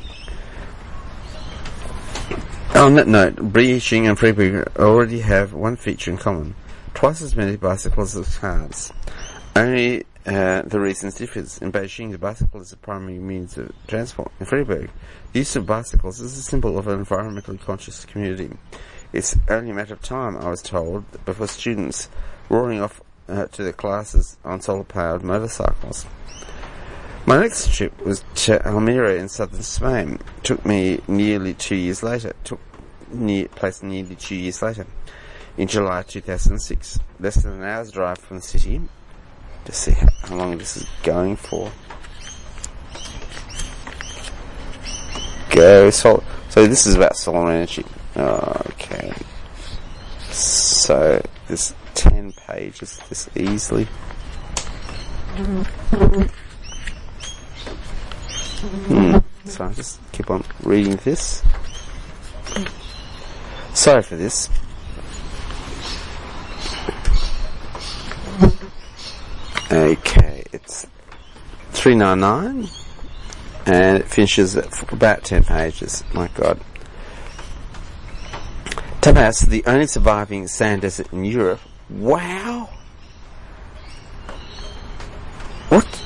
On that note, Beijing and Freiburg already have one feature in common: twice as many bicycles as cars. Only the reasons differs. In Beijing, the bicycle is the primary means of transport. In Freiburg, the use of bicycles is a symbol of an environmentally conscious community. It's only a matter of time, I was told, before students roaring off to their classes on solar-powered motorcycles. My next trip was to Almeria in southern Spain. Took nearly 2 years later. In July 2006. Less than an hour's drive from the city. To see how long this is going for. So this is about solar energy. Okay. So this 10 pages this easily. So I'll just keep on reading this. Sorry for this. Okay, it's 399 and it finishes at about 10 pages. My God. Tamas, the only surviving sand desert in Europe. Wow. What?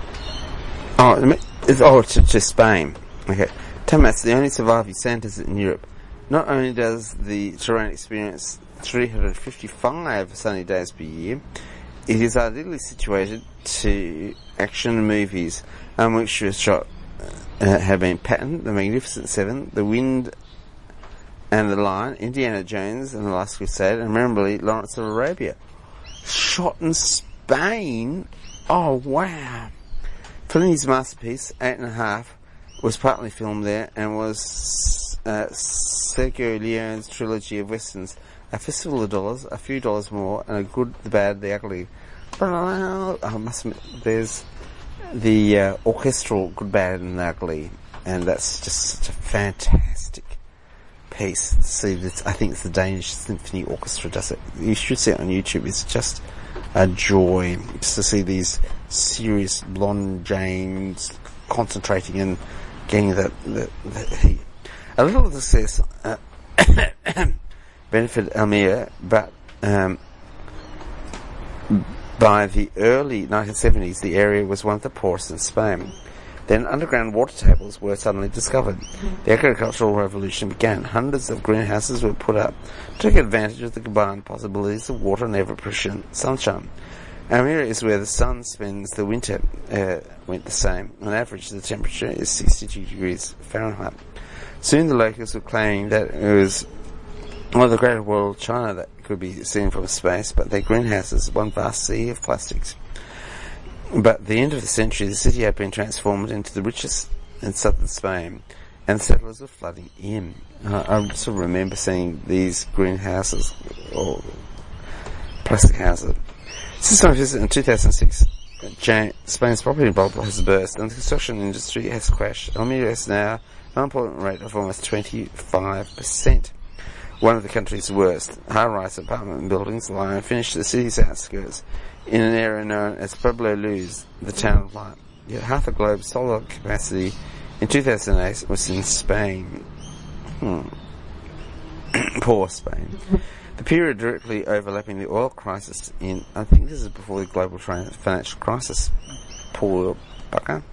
To Spain. Okay. Tamas, the only surviving sand desert in Europe. Not only does the terrain experience 355 sunny days per year, it is ideally situated to action movies, which was shot have been Patton, The Magnificent Seven, The Wind and the Lion, Indiana Jones and the Last Crusade, and memorably Lawrence of Arabia. Shot in Spain? Oh wow. Fellini's masterpiece, 8.5, was partly filmed there and was Sergio Leone's trilogy of westerns, A Fistful of Dollars, A Few Dollars More, and A Good, the Bad, the Ugly. I must admit, there's the orchestral Good, Bad, and the Ugly, and that's just such a fantastic piece. See, I think it's the Danish Symphony Orchestra does it. You should see it on YouTube. It's just a joy just to see these serious blonde Janes concentrating and getting the heat. A little of the success benefited Almeria, but by the early 1970s, the area was one of the poorest in Spain. Then underground water tables were suddenly discovered. The agricultural revolution began. Hundreds of greenhouses were put up to take advantage of the combined possibilities of water and ever-present sunshine. Almeria is where the sun spends the winter, went the same. On average, the temperature is 62 degrees Fahrenheit. Soon the locals were claiming that it was the greater world, China, that could be seen from space, but their greenhouses, one vast sea of plastics. But at the end of the century, the city had been transformed into the richest in southern Spain, and the settlers were flooding in. I sort of remember seeing these greenhouses, or plastic houses. Since my visit in 2006, Spain's property bubble has burst, and the construction industry has crashed. Almeria is now an unemployment rate of almost 25%. One of the country's worst. High-rise apartment buildings lie unfinished the city's outskirts, in an area known as Pueblo Luz, the town of light. Yet half the globe's solar capacity in 2008 was in Spain. Poor Spain. The period directly overlapping the oil crisis I think this is before the global financial crisis. Poor bucker.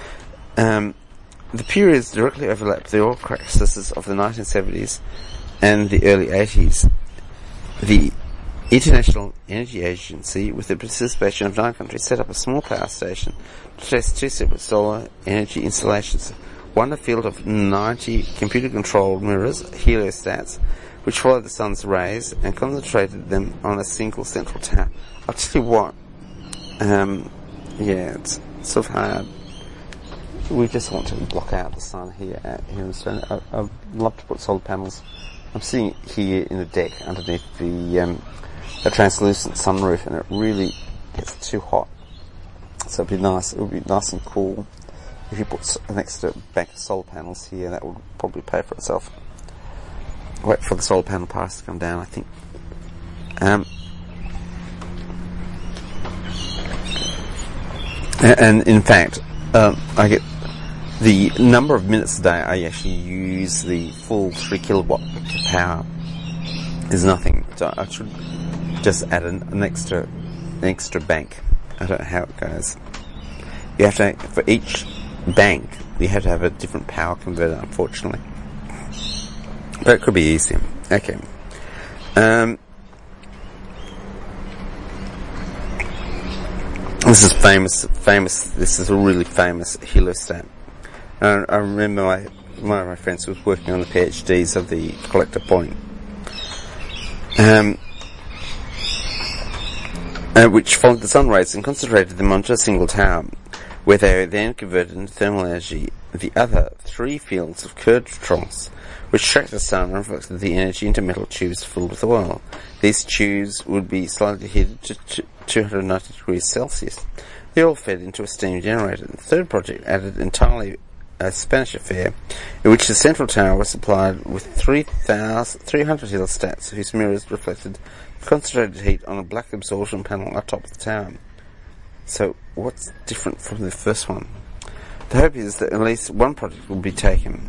The periods directly overlapped the oil crises of the 1970s and the early 80s. The International Energy Agency, with the participation of 9 countries, set up a small power station to test 2 separate solar energy installations. One a field of 90 computer-controlled mirrors, heliostats, which followed the sun's rays and concentrated them on a single central tower. I'll tell you what, it's sort of hard. We just want to block out the sun here in Australia. I'd love to put solar panels. I'm sitting here in the deck underneath the translucent sunroof, and it really gets too hot. So it'd be nice. It would be nice and cool if you put an extra bank of solar panels here. That would probably pay for itself. Wait for the solar panel price to come down, I think. And in fact, I get the number of minutes a day I actually use the full 3 kilowatt power is nothing. So I should just add an extra bank. I don't know how it goes. You have to, for each bank, you have to have a different power converter, unfortunately. But it could be easier. Okay. This is famous. This is a really famous heliostat. I remember one of my friends was working on the PhDs of the collector point, which followed the sun rays and concentrated them onto a single tower, where they were then converted into thermal energy. The other 3 fields of curved troughs, which tracked the sun and reflected the energy into metal tubes filled with oil. These tubes would be slightly heated to 290 degrees Celsius. The oil fed into a steam generator. The third project added entirely a Spanish affair, in which the central tower was supplied with 300 heliostats whose mirrors reflected concentrated heat on a black absorption panel atop the tower. So, what's different from the first one? The hope is that at least one project will be taken.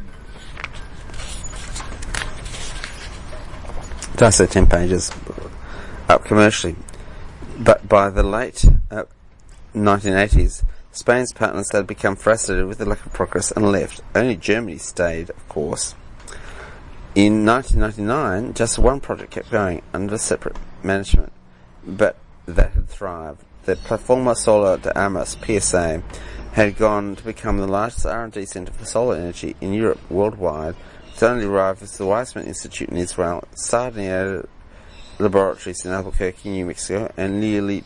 It does say 10 pages up commercially, but by the late 1980s, Spain's partners had become frustrated with the lack of progress and left. Only Germany stayed, of course. In 1999, just one project kept going under separate management, but that had thrived. The Plataforma Solar de Armas, PSA, had gone to become the largest R&D centre for solar energy in Europe worldwide. Its only rivals the Weizmann Institute in Israel, Sarnia Laboratories in Albuquerque, New Mexico, and nearly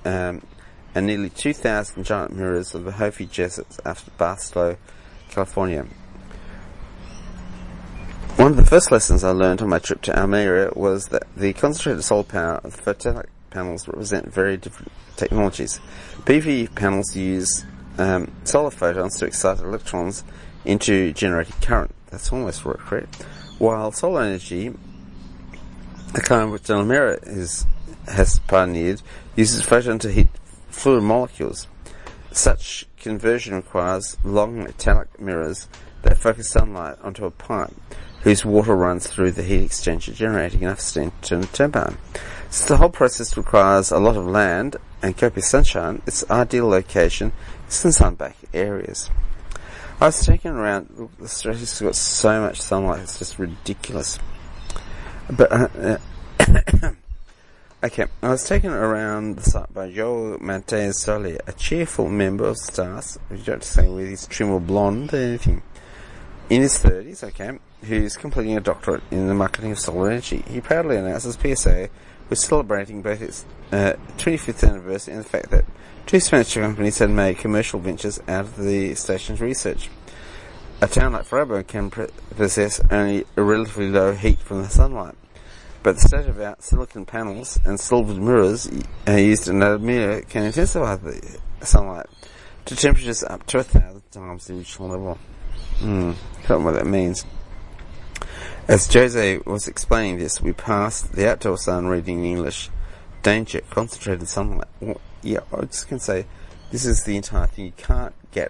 2,000 giant mirrors of the Hopi Jesuits after Barstow, California. One of the first lessons I learned on my trip to Almeria was that the concentrated solar power of the photovoltaic panels represent very different technologies. PV panels use solar photons to excite electrons into generating current. That's almost correct. While solar energy, the kind which Almeria has pioneered, uses photon to heat fluid molecules. Such conversion requires long metallic mirrors that focus sunlight onto a pipe whose water runs through the heat exchanger, generating enough steam to turn a turbine. Since the whole process requires a lot of land and copious sunshine, its ideal location is in sunback areas. I was taken around. Australia's got so much sunlight; it's just ridiculous. But okay, I was taken around the site by João Mateus Soler, a cheerful member of STARS. You don't have to say whether he's trim or blonde or anything. In his 30s, okay, who's completing a doctorate in the marketing of solar energy. He proudly announces PSA was celebrating both its 25th anniversary and the fact that two Spanish companies had made commercial ventures out of the station's research. A town like Freiburg can possess only a relatively low heat from the sunlight, but the state-of-the-art silicon panels and silvered mirrors used in Almeria can intensify the sunlight to temperatures up to 1,000 times the original level. Can't remember what that means. As Jose was explaining this, we passed the outdoor sign reading in English, danger, concentrated sunlight. Well, yeah, I was just going to say, this is the entire thing. You can't get,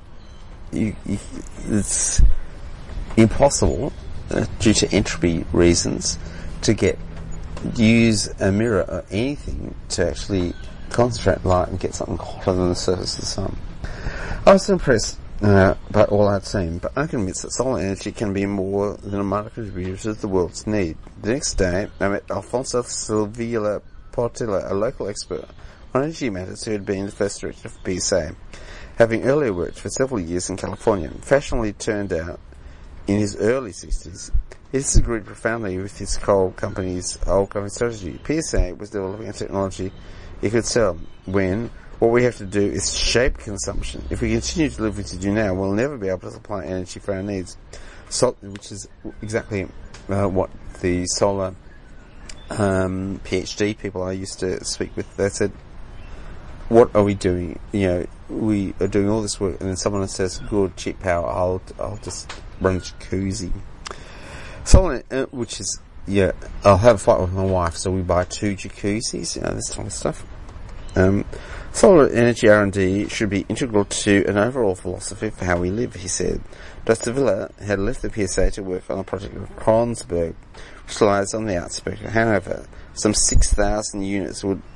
it's impossible, due to entropy reasons, to use a mirror or anything to actually concentrate light and get something hotter than the surface of the sun. I was impressed by all I'd seen, but I'm convinced that solar energy can be more than a minor contributor to the world's need. The next day, I met Alfonso Silvilla Portilla, a local expert on energy matters who had been the first director of PSA, having earlier worked for several years in California. Fashionably turned out in his early 60s, he disagreed profoundly with his old company's strategy. PSA was developing a technology he could sell when what we have to do is shape consumption. If we continue to live as we do now, we'll never be able to supply energy for our needs. Which is exactly what the solar PhD people I used to speak with, they said, what are we doing? We are doing all this work, and then someone says, good, cheap power, I'll just run a jacuzzi. Solar, which is, I'll have a fight with my wife, so we buy 2 jacuzzis, this kind of stuff. Solar energy R&D should be integral to an overall philosophy for how we live, he said. Dr. Villa had left the PSA to work on a project of Kronsberg, which lies on the outskirts of Hanover. Some 6,000 units would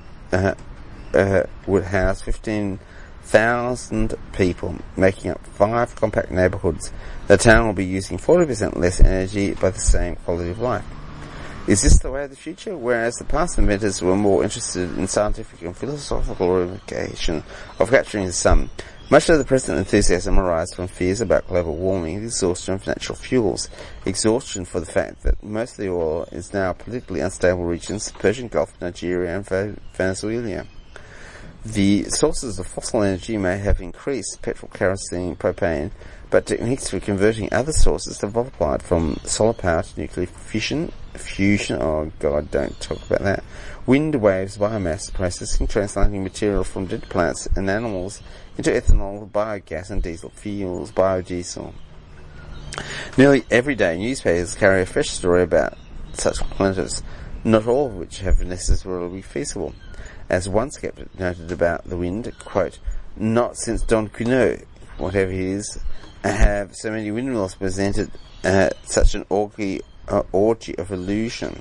house 15,000 people, making up 5 compact neighbourhoods. The town will be using 40% less energy by the same quality of life. Is this the way of the future? Whereas the past inventors were more interested in scientific and philosophical ramification of capturing the sun, much of the present enthusiasm arises from fears about global warming, exhaustion of natural fuels, exhaustion for the fact that most of the oil is now politically unstable regions, Persian Gulf, Nigeria and Venezuela. The sources of fossil energy may have increased, petrol, kerosene, propane, but techniques for converting other sources have multiplied, from solar power to nuclear fusion, fusion. Oh God, don't talk about that. Wind waves biomass processing, translating material from dead plants and animals into ethanol, biogas and diesel fuels, biodiesel. Nearly every day newspapers carry a fresh story about such alternatives, not all of which have necessarily been feasible. As one skeptic noted about the wind, quote, "Not since Don Quixote, whatever he is, have so many windmills presented such an orgy of illusion."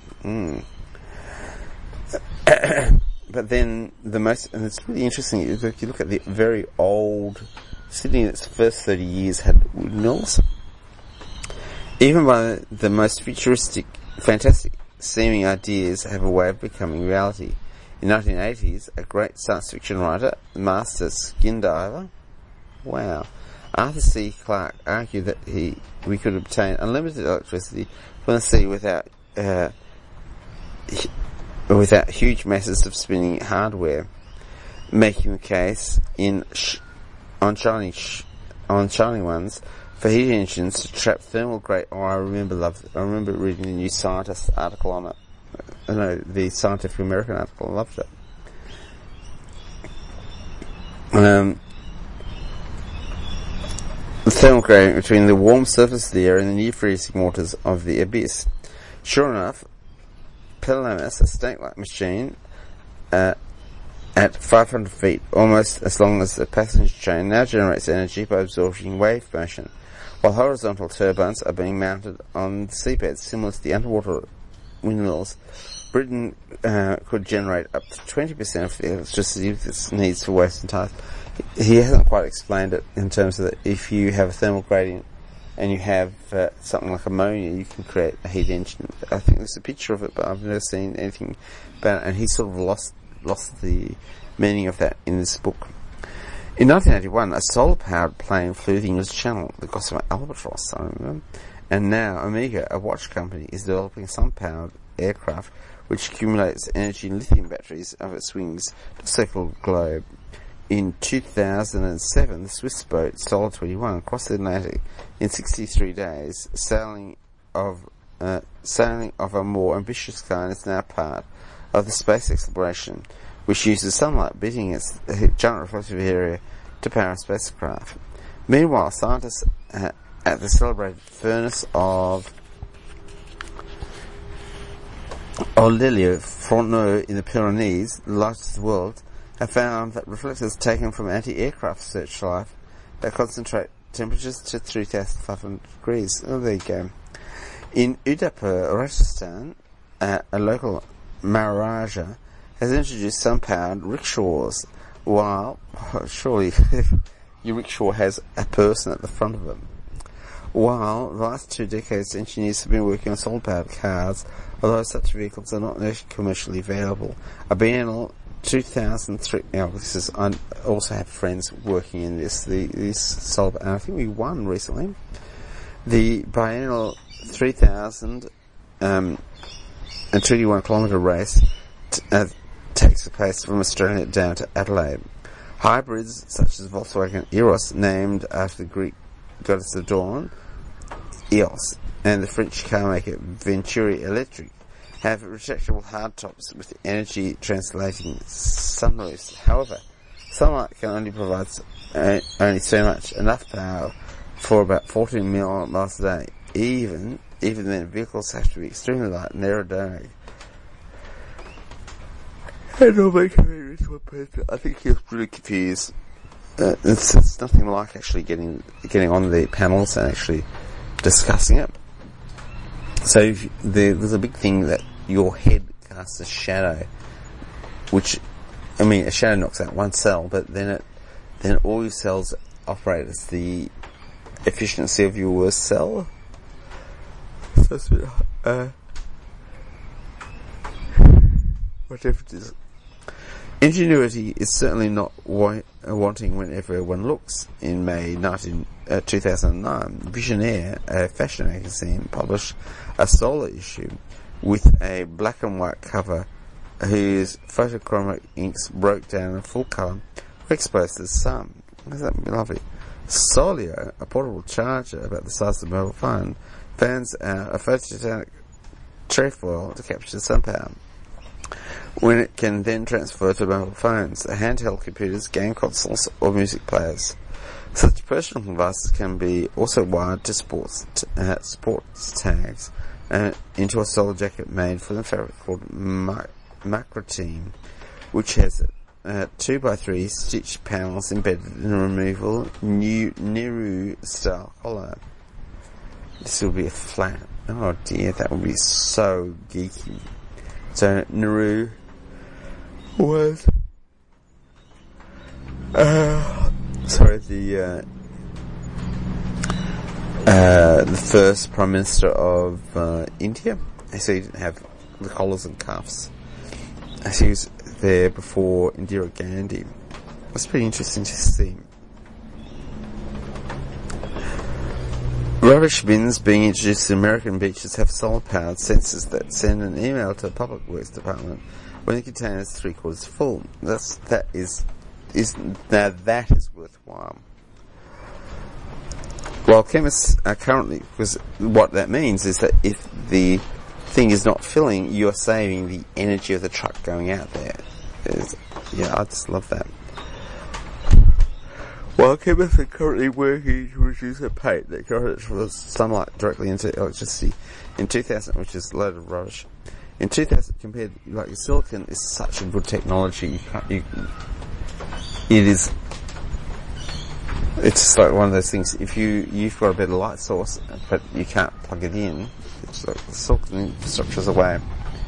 But then and it's really interesting, if you look at the very old Sydney, in its first 30 years had windmills. Even by the most futuristic, fantastic seeming ideas have a way of becoming reality. In the 1980s, a great science fiction writer, master skin diver, Arthur C. Clarke argued that we could obtain unlimited electricity from the sea without huge masses of spinning hardware, making the case on Shining Ones for heat engines to trap thermal great. I remember reading the New Scientist article on it. The Scientific American article. I loved it. The thermal gradient between the warm surface of the air and the near freezing waters of the abyss. Sure enough, Pelamis, a snake-like machine, at 500 feet, almost as long as the passenger train, now generates energy by absorbing wave motion, while horizontal turbines are being mounted on the seabed, similar to the underwater windmills. Britain could generate up to 20% of the electricity it needs for waste and ties. He hasn't quite explained it in terms of that if you have a thermal gradient and you have something like ammonia, you can create a heat engine. I think there's a picture of it, but I've never seen anything about it, and he sort of lost the meaning of that in this book. In 1981, a solar-powered plane flew the English Channel, the Gossamer Albatross, I remember, and now Omega, a watch company, is developing a sun-powered aircraft which accumulates energy in lithium batteries of its wings to circle the globe. In 2007, the Swiss boat Solar 21 crossed the Atlantic in 63 days. Sailing of a more ambitious kind is now part of the space exploration, which uses sunlight beating its giant reflective area to power a spacecraft. Meanwhile, scientists at the celebrated furnace of Ollier-Fourneau in the Pyrenees, the largest in the world, have found that reflectors taken from anti-aircraft searchlight that concentrate temperatures to 3,500 degrees. Oh, there you go. In Udaipur, Rajasthan, a local Maharaja has introduced sun-powered rickshaws, while surely your rickshaw has a person at the front of them. While the last 2 decades, engineers have been working on solar-powered cars, although such vehicles are not commercially available. A Biennial 2003. Now, I also have friends working in this solar, and I think we won recently. The Biennial 3000 and 21 kilometre race takes place from Australia down to Adelaide. Hybrids such as Volkswagen Eros, named after the Greek goddess of dawn, Eos, and the French car maker Venturi Electric, have retractable hardtops with energy translating sunroofs. However, sunlight can only provide only so much, enough power for about 14 miles a day. Even then, vehicles have to be extremely light and aerodynamic. I think he was really confused. It's nothing like actually getting on the panels and actually discussing it. So there's a big thing that your head casts a shadow, which, a shadow knocks out one cell, but then all your cells operate as the efficiency of your worst cell. So it's a bit, whatever it is. Ingenuity is certainly not wanting whenever one looks. In May 2009, Visionaire, a fashion magazine, published a solar issue with a black and white cover whose photochromic inks broke down in full colour, exposed to the sun. Isn't that lovely? Solio, a portable charger about the size of a mobile phone, fans out a photogenic trefoil to capture sun power, when it can then transfer to mobile phones, handheld computers, game consoles, or music players. Such personal devices can be also wired to sports tags into a solar jacket made from a fabric called macrotine, which has 2x3 stitched panels embedded in a removable Nehru style collar. This will be a flat. Oh dear, that would be so geeky. So Nehru was the first Prime Minister of India. So he didn't have the collars and cuffs. So he was there before Indira Gandhi. It's pretty interesting to see. Rubbish bins being introduced to American beaches have solar-powered sensors that send an email to the Public Works Department when the container is 3/4 full. That is worthwhile. While chemists are currently, because what that means is that if the thing is not filling, you are saving the energy of the truck going out there. I just love that. While chemists are currently working to reduce the paint that converts sunlight directly into electricity in 2000, which is a load of rubbish. In 2000, compared, like silicon is such a good technology. It's just like one of those things. If you've got a better light source, but you can't plug it in, it's like the silicon infrastructure's away.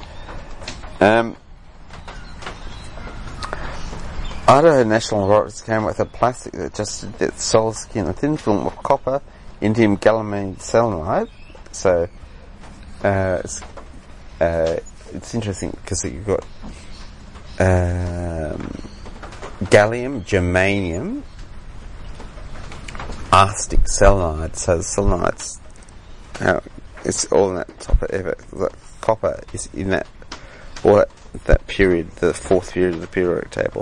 Idaho National Laboratories came with a plastic that adjusted its solar skin, a thin film of copper, indium gallium selenide. So, it's interesting because you've got gallium, germanium, arsenic selenide. So the selenide's it's all in that top of it. The copper is in that period, the fourth period of the periodic table.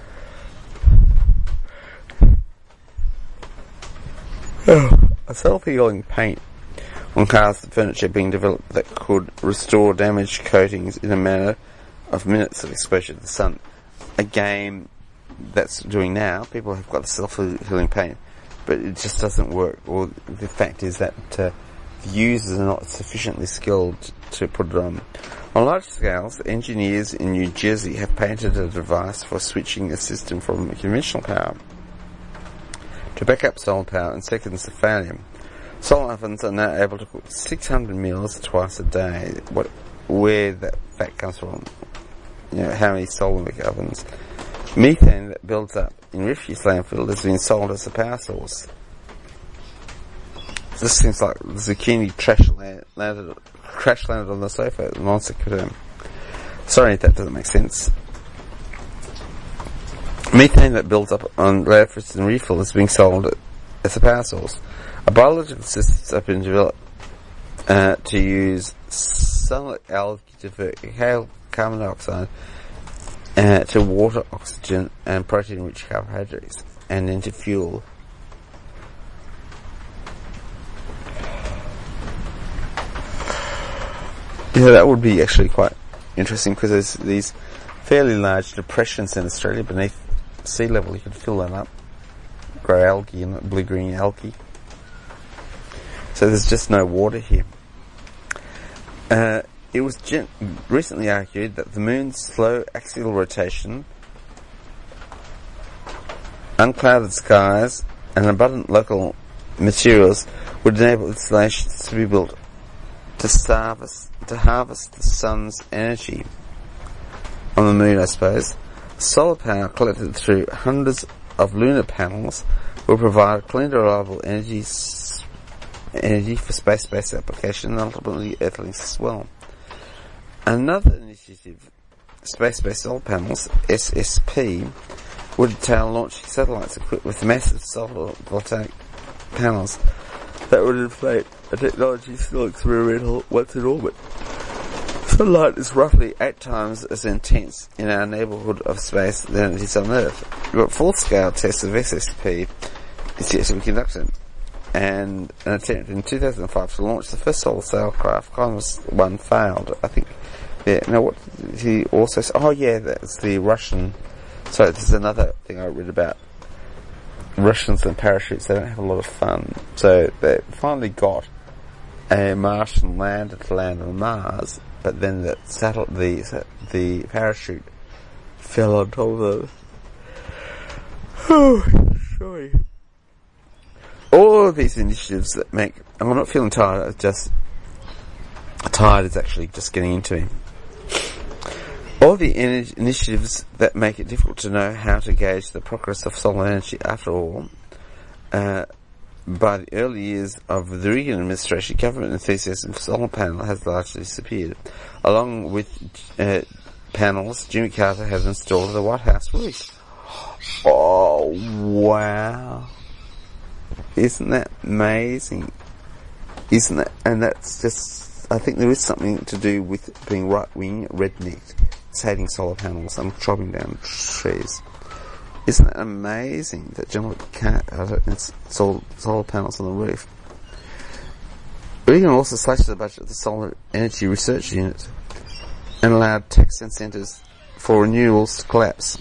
A self-healing paint on cars and furniture being developed that could restore damaged coatings in a matter of minutes of exposure to the sun. A game that's doing now, people have got self-healing paint, but it just doesn't work. Or the fact is that the users are not sufficiently skilled to put it on. On large scales, engineers in New Jersey have patented a device for switching the system from conventional power to backup solar power in seconds of failure. Solar ovens are now able to cook 600 meals twice a day. Where that fact comes from? How many solar ovens? Methane that builds up in refuse landfill has been sold as a power source. This seems like zucchini crash landed on the sofa. Non sequitur. Sorry if that doesn't make sense. Methane that builds up on landfills and refill is being sold as a power source. A biological systems have been developed to use sunlight algae to convert carbon dioxide to water, oxygen, and protein-rich carbohydrates, and into fuel. That would be actually quite interesting because there's these fairly large depressions in Australia beneath sea level. You could fill them up, grow algae in it, blue-green algae. So there's just no water here. It was recently argued that the moon's slow axial rotation, unclouded skies, and abundant local materials would enable installations to be built to harvest the sun's energy on the moon, I suppose. Solar power collected through hundreds of lunar panels will provide clean, reliable energy for space-based application and ultimately Earthlings as well. Another initiative, space-based solar panels, SSP, would entail launching satellites equipped with massive solar voltaic panels that would inflate a technology still experimental once in orbit. Sunlight is roughly 8 times as intense in our neighbourhood of space than it is on Earth, but full-scale tests of SSP is yet to be conducted. and an attempt in 2005 to launch the first solar sailcraft. One failed, I think. Yeah, now what did he also say? Oh yeah, that's the Russian. So this is another thing I read about. Russians and parachutes, they don't have a lot of fun. So they finally got a Martian lander to land on Mars, but then the parachute fell on top of them. Oh, sorry. All of these initiatives that make... I'm not feeling tired, tired is actually just getting into me. All the initiatives that make it difficult to know how to gauge the progress of solar energy, after all, by the early years of the Reagan administration, government enthusiasm for solar panel has largely disappeared. Along with panels, Jimmy Carter has installed the White House roof. Oh, wow. Isn't that amazing? Isn't that, and that's just, I think there is something to do with being right-wing, rednecked. It's hating solar panels and chopping down trees. Isn't that amazing that General installed solar panels on the roof? Reagan also slashed the budget of the Solar Energy Research Unit and allowed tax incentives for renewables to collapse.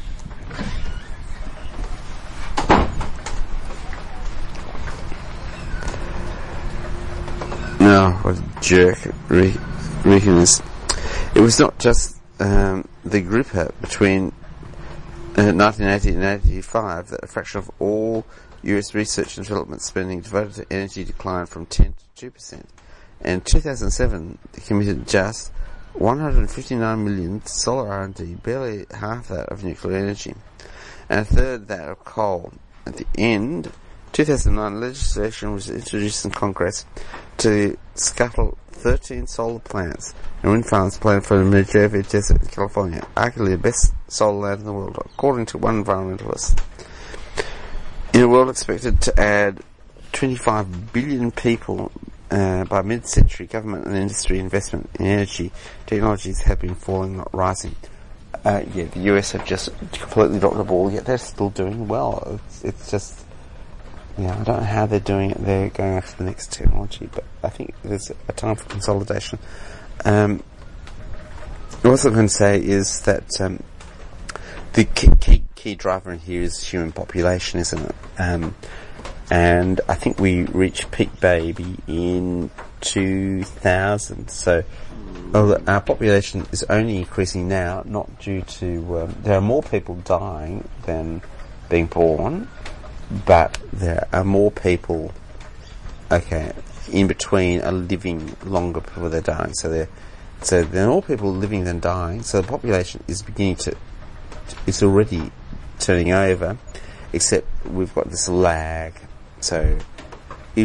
No, what a jerk Reagan is. It was not just the Grouper between 1980 and 1985 that a fraction of all US research and development spending devoted to energy declined from 10 to 2%. In 2007, they committed just $159 million to solar R&D, barely half that of nuclear energy, and a third that of coal. At the end, 2009 legislation was introduced in Congress to scuttle 13 solar plants and wind farms planned for the Mojave Desert in California, arguably the best solar land in the world, according to one environmentalist. In a world expected to add 25 billion people by mid-century, government and industry investment in energy technologies have been falling, not rising. The US have just completely dropped the ball, yet they're still doing well. It's just... I don't know how they're doing it. They're going after the next technology, but I think there's a time for consolidation. What I was going to say is that the key driver in here is human population, isn't it? And I think we reached peak baby in 2000. So our population is only increasing now, not due to... there are more people dying than being born, but there are more people, in between are living longer before they're dying. So there are more people living than dying. So the population is it's already turning over, except we've got this lag. So you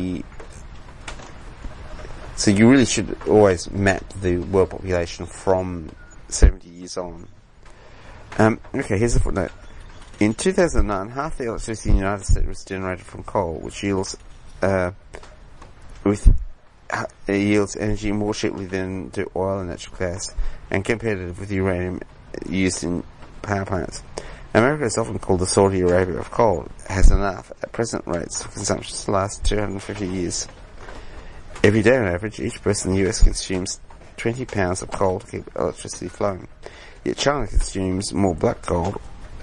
really should always map the world population from 70 years on. Here's a footnote. In 2009, half the electricity in the United States was generated from coal, which yields energy more cheaply than do oil and natural gas, and competitive with uranium used in power plants. America is often called the Saudi Arabia of coal. It has enough, at present rates, of consumption to last 250 years. Every day on average, each person in the US consumes 20 pounds of coal to keep electricity flowing. Yet China consumes more black gold,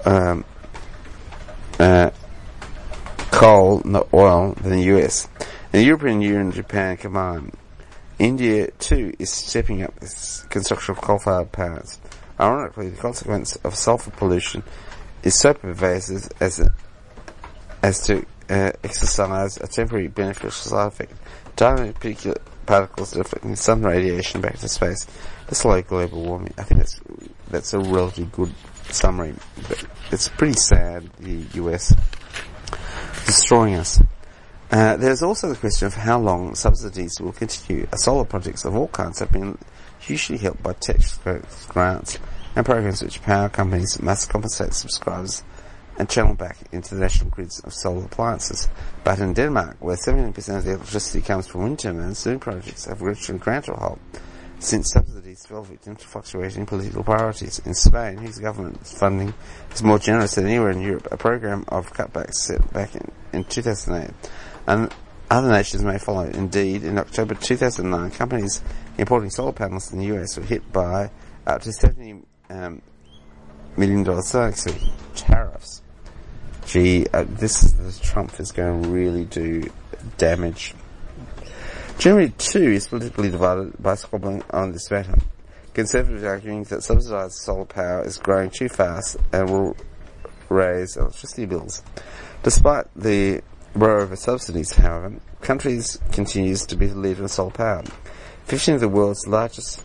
coal, not oil, than the US. And the European Union and Japan combined. India, too, is stepping up its construction of coal-fired plants. Ironically, the consequence of sulfur pollution is so pervasive as to exercise a temporary beneficial side effect. Tiny particulate particles deflecting sun radiation back to space. That's like global warming. I think that's a relatively good summary, but it's pretty sad, the US destroying us. There's also the question of how long subsidies will continue. Solar projects of all kinds have been hugely helped by tax grants and programs which power companies must compensate subscribers and channel back into the national grids of solar appliances. But in Denmark, where 17% of the electricity comes from wind turbines, wind projects have reached a gradual halt since subsidies fell victim to fluctuating political priorities. In Spain, whose government's funding is more generous than anywhere in Europe, a program of cutbacks set back in 2008 and other nations may follow. Indeed, in October 2009, companies importing solar panels in the US were hit by up to $70 million tariffs. Gee, Trump is going to really do damage. Germany, too, is politically divided by squabbling on this matter. Conservatives arguing that subsidised solar power is growing too fast and will raise electricity bills. Despite the row of subsidies, however, countries continues to be the leader in solar power. 15 of the world's largest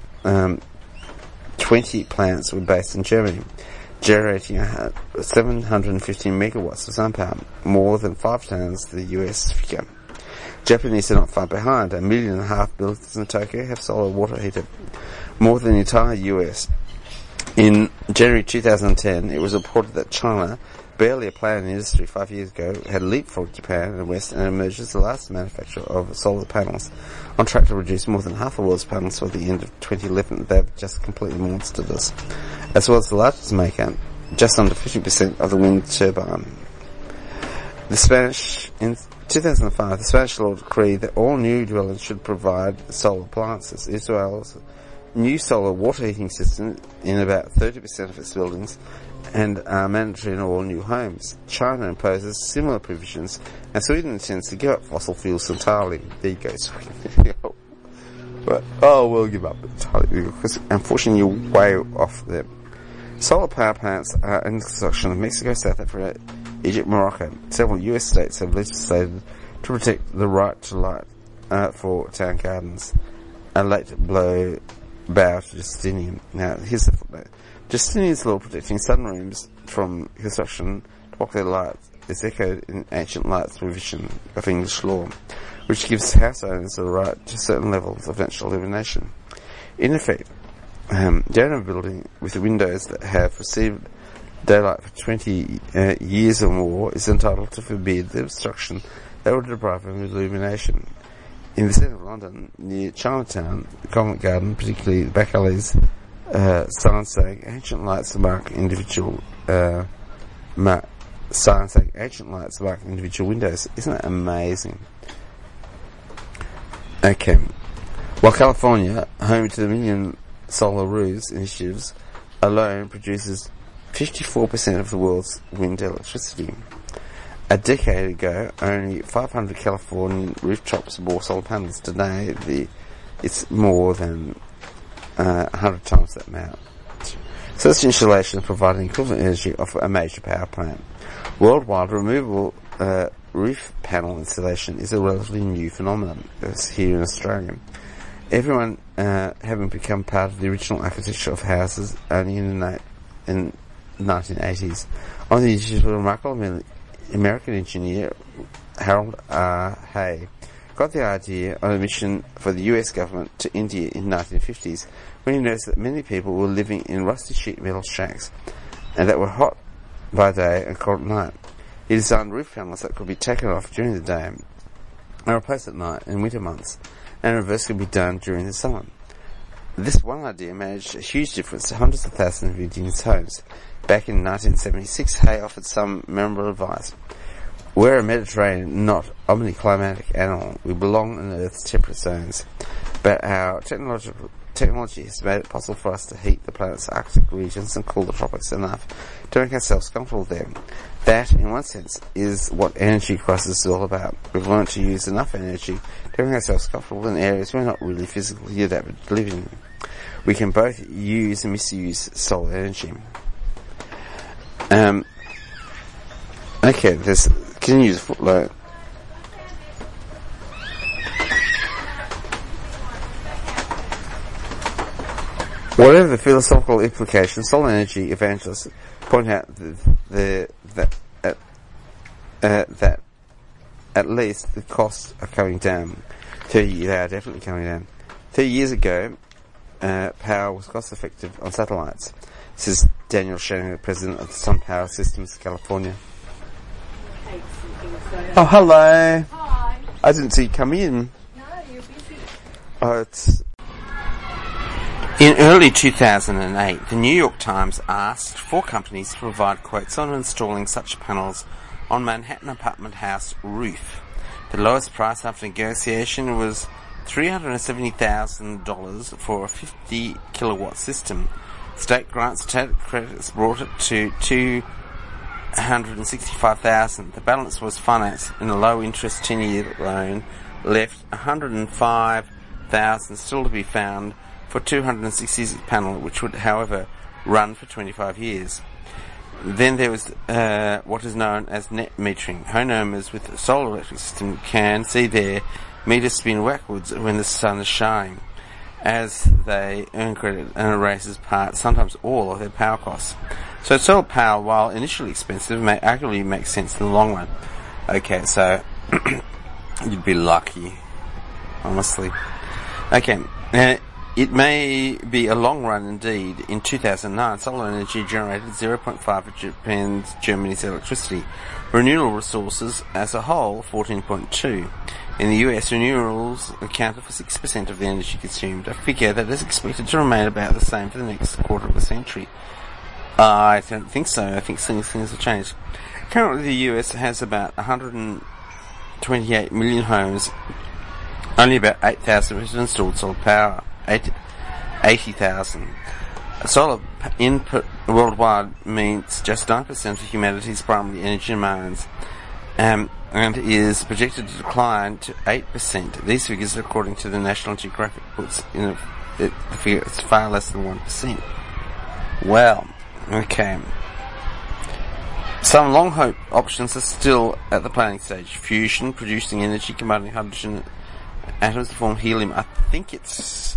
20 plants were based in Germany, generating 750 megawatts of sun power, more than 5 times the US figure. Japanese are not far behind. 1.5 million buildings in Tokyo have solar water heater, more than the entire US. In January 2010, it was reported that China, barely a player in the industry 5 years ago, had leapfrogged Japan and the West and emerged as the largest manufacturer of solar panels, on track to reduce more than half the world's panels by the end of 2011. They've just completely monstered us. As well as the largest maker, just under 50% of the wind turbine. In 2005, the Spanish law decreed that all new dwellings should provide solar appliances. Israel's new solar water heating system in about 30% of its buildings and are mandatory in all new homes. China imposes similar provisions, and Sweden intends to give up fossil fuels entirely. There you go, Sweden. But, we'll give up entirely, because unfortunately you're way off there. Solar power plants are in construction in Mexico, South Africa, Egypt, Morocco. Several US states have legislated to protect the right to light for town gardens. A late bow to Justinian. Now, here's the footnote. Justinian's law protecting sunrooms from construction to block their light is echoed in ancient lights provision of English law, which gives house owners the right to certain levels of natural illumination. In effect, the owner of a building with windows that have received daylight for 20 years or more is entitled to forbid the obstruction that would deprive him of illumination. In the centre of London, near Chinatown, Covent Garden, particularly the back alleys, signs saying ancient lights mark individual windows. Isn't that amazing? Okay. While California, home to the million solar roofs initiatives, alone produces 54% of the world's wind electricity. A decade ago, only 500 Californian rooftops bore solar panels. Today, it's more than 100 times that amount. Such insulation providing equivalent energy of a major power plant. Worldwide, removable roof panel installation is a relatively new phenomenon. It's here in Australia. Everyone having become part of the original architecture of houses only in the 1980s. On the initiative of a remarkable American engineer, Harold R. Hay, got the idea on a mission for the US government to India in the 1950s, when he noticed that many people were living in rusty sheet metal shacks and that were hot by day and cold at night. He designed roof panels that could be taken off during the day and replaced at night in winter months, and reverse could be done during the summer. This one idea made a huge difference to hundreds of thousands of Indians' homes. Back in 1976, Hay offered some memorable advice. We're a Mediterranean, not omniclimatic animal. We belong in Earth's temperate zones. But our technology has made it possible for us to heat the planet's Arctic regions and cool the tropics enough to make ourselves comfortable there. That, in one sense, is what energy crisis is all about. We've learned to use enough energy to make ourselves comfortable in areas we're not really physically adapted to live in. We can both use and misuse solar energy. Okay, can you use a footnote? Whatever the philosophical implications, solar energy evangelists point out that at least the costs are coming down. They are definitely coming down. 30 years ago, power was cost effective on satellites. This is Daniel Shannon, president of the Sun Power Systems, California. Oh, hello. Hi. I didn't see you come in. No, you're busy. In early 2008, the New York Times asked 4 companies to provide quotes on installing such panels on Manhattan apartment house roof. The lowest price after negotiation was $370,000 for a 50 kilowatt system. State grants tax credits brought it to $265,000. The balance was financed in a low interest 10-year loan, left $105,000 still to be found for 266 panel, which would, however, run for 25 years. Then there was what is known as net metering. Homeowners with a solar electric system can see their meters spin backwards when the sun is shining, as they earn credit and erases part, sometimes all, of their power costs. So solar power, while initially expensive, may actually make sense in the long run. Okay, so you'd be lucky, honestly. Okay, it may be a long run indeed. In 2009, solar energy generated 0.5% of Germany's electricity. Renewable resources as a whole, 14.2%. In the US, renewables accounted for 6% of the energy consumed, a figure that is expected to remain about the same for the next quarter of a century. I don't think so. I think things will change. Currently, the US has about 128 million homes. Only about 8,000 have installed solar power. 80,000. Solar input worldwide means just 9% of humanity's primary energy demands, and is projected to decline to 8%. These figures, according to the National Geographic, puts in the figure it's far less than 1%. Well, okay. Some long hope options are still at the planning stage. Fusion, producing energy combining hydrogen atoms to form helium. I think it's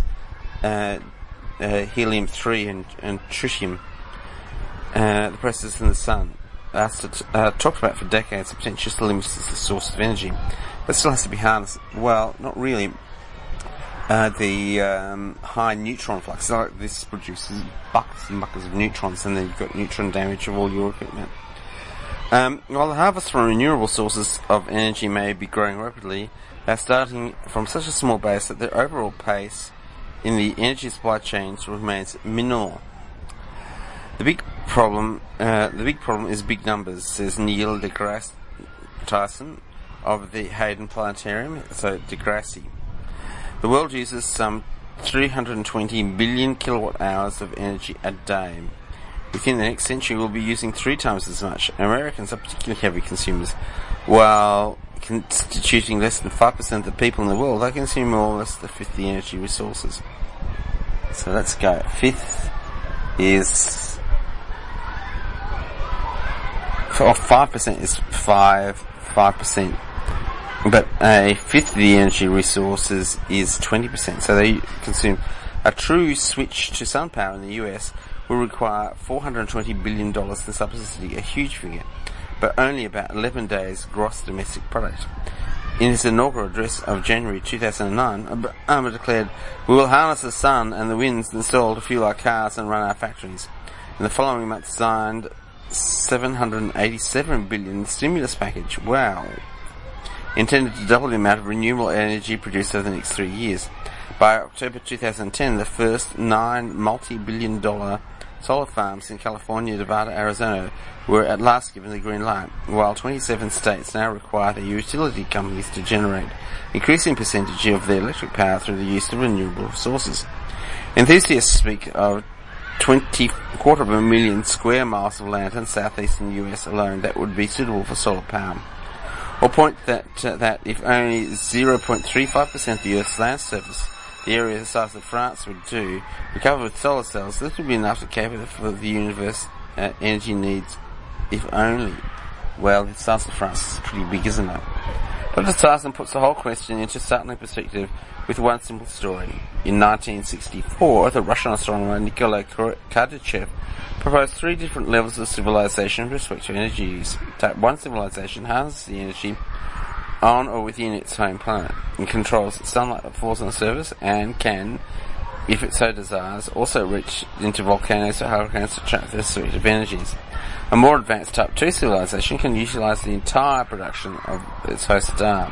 helium-3 and tritium. The process in the sun. Talked about for decades, the potential still limits as the source of energy, but still has to be harnessed. Well, not really. The high neutron flux, like this produces buckets and buckets of neutrons, and then you've got neutron damage of all your equipment. While the harvest from renewable sources of energy may be growing rapidly, they're starting from such a small base that their overall pace in the energy supply chains remains minimal. The big problem is big numbers, says Neil deGrasse Tyson of the Hayden Planetarium, so deGrasse. The world uses some 320 billion kilowatt hours of energy a day. Within the next century, we'll be using 3 times as much. Americans are particularly heavy consumers. While constituting less than 5% of the people in the world, they consume more or less the fifth of the energy resources. So let's go. Fifth is... 5% is 5%. But a fifth of the energy resources is 20%. So they consume... A true switch to sun power in the US will require $420 billion in subsidy, a huge figure, but only about 11 days gross domestic product. In his inaugural address of January 2009, Obama declared, "We will harness the sun and the winds installed to fuel our cars and run our factories." In the following month, signed $787 billion stimulus package. Wow. Intended to double the amount of renewable energy produced over the next 3 years. By October 2010, the first 9 multi-billion-dollar solar farms in California, Nevada, Arizona were at last given the green light, while 27 states now require their utility companies to generate increasing percentage of their electric power through the use of renewable resources. Enthusiasts speak of 250,000 square miles of land in southeastern US alone that would be suitable for solar power. Or point that if only 0.35% of the Earth's land surface, the area the size of France would do, recovered with solar cells, this would be enough to cater for the universe energy needs, if only. Well, the size of France is pretty big, isn't it? Dr. Tyson puts the whole question into startling perspective with one simple story. In 1964, the Russian astronomer Nikolai Kardashev proposed 3 different levels of civilization with respect to energy use. Type 1 civilization harnesses the energy on or within its home planet and controls sunlight that falls on the surface and can, if it so desires, also reach into volcanoes or hurricanes to trap their suite of energies. A more advanced Type 2 civilization can utilize the entire production of its host star,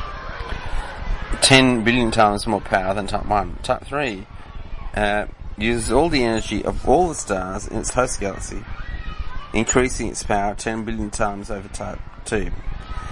10 billion times more power than Type 1. Type 3 uses all the energy of all the stars in its host galaxy, increasing its power 10 billion times over Type 2.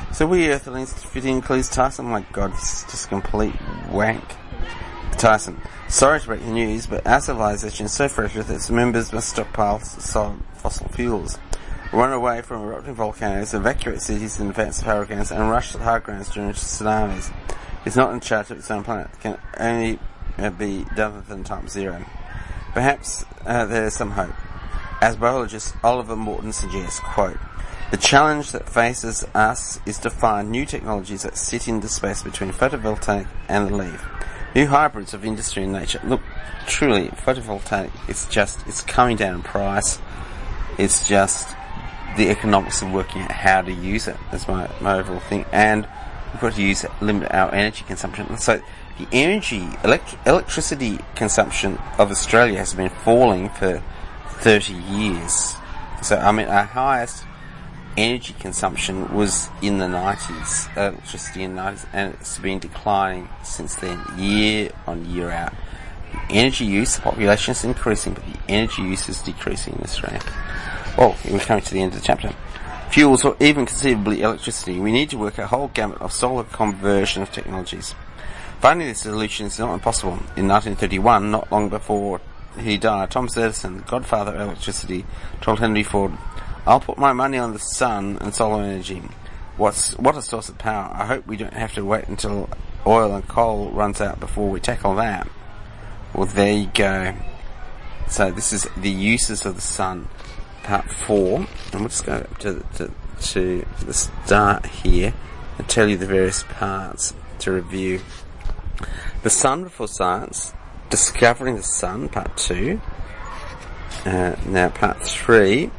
So we Earthlings fit in, please, Tyson. Oh my god, this is just complete wank. Tyson, sorry to break the news, but our civilization is so fragile that its members must stockpile solid fossil fuels, run away from erupting volcanoes, evacuate cities in advance of hurricanes, and rush to the high grounds during tsunamis. It's not in charge of its own planet. It can only be done than time zero. Perhaps there is some hope. As biologist Oliver Morton suggests, quote, the challenge that faces us is to find new technologies that sit in the space between photovoltaic and the leaf. New hybrids of industry and nature. Look, truly, photovoltaic, it's coming down in price. It's just the economics of working out how to use it. That's my overall thing. And we've got to limit our energy consumption. So the electricity consumption of Australia has been falling for 30 years. So, I mean, our highest energy consumption was in the 90s, electricity in the 90s, and it's been declining since then, year on year out. The energy use, the population is increasing, but the energy use is decreasing in Australia. Well, we're coming to the end of the chapter. Fuels, or even conceivably electricity, we need to work a whole gamut of solar conversion of technologies. Finding this solution is not impossible. In 1931, not long before he died, Thomas Edison, the godfather of electricity, told Henry Ford, I'll put my money on the sun and solar energy. What a source of power. I hope we don't have to wait until oil and coal runs out before we tackle that. Well, there you go. So this is the uses of the sun, part 4. And we'll just go up to the start here and tell you the various parts to review. The Sun Before Science, Discovering the Sun, part 2. Now part 3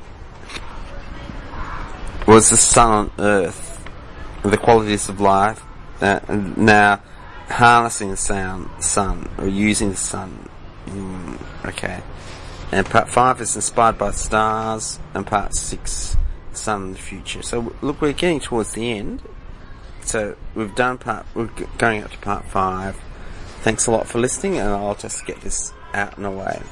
was the sun on Earth, the qualities of life, now harnessing the sun, or using the sun. Okay. And part 5 is inspired by stars, and part 6, sun in the future. So look, we're getting towards the end. So we're going up to part 5. Thanks a lot for listening, and I'll just get this out and away.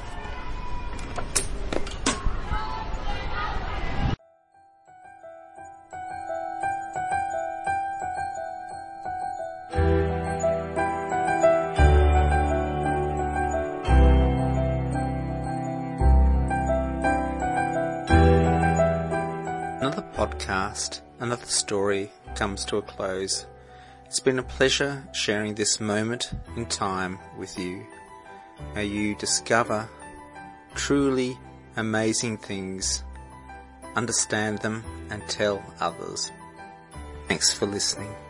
Another podcast, another story comes to a close. It's been a pleasure sharing this moment in time with you. May you discover truly amazing things, understand them, and tell others. Thanks for listening.